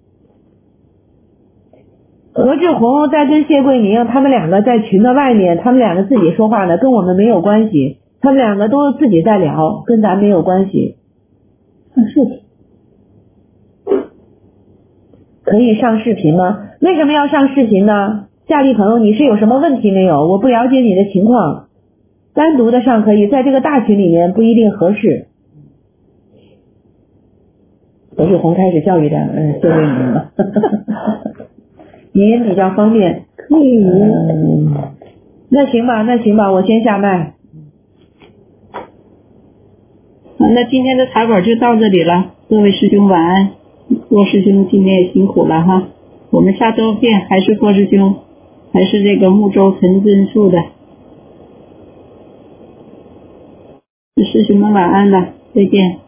何志红在跟谢桂明，他们两个在群的外面，他们两个自己说话呢，跟我们没有关系。他们两个都自己在聊，跟咱没有关系。上视频可以上视频吗？为什么要上视频呢？夏立鹏，你是有什么问题没有？我不了解你的情况。单独的上可以，在这个大群里面不一定合适。何志红开始教育他，嗯，谢桂明了。语音比较方便，可以。嗯，那行吧，那行吧，我先下麦。 好，那今天的茶馆就到这里了，各位师兄晚安。郭师兄今天也辛苦了哈，我们下周见，还是郭师兄，还是这个木舟陈真树的。师兄们晚安了，再见。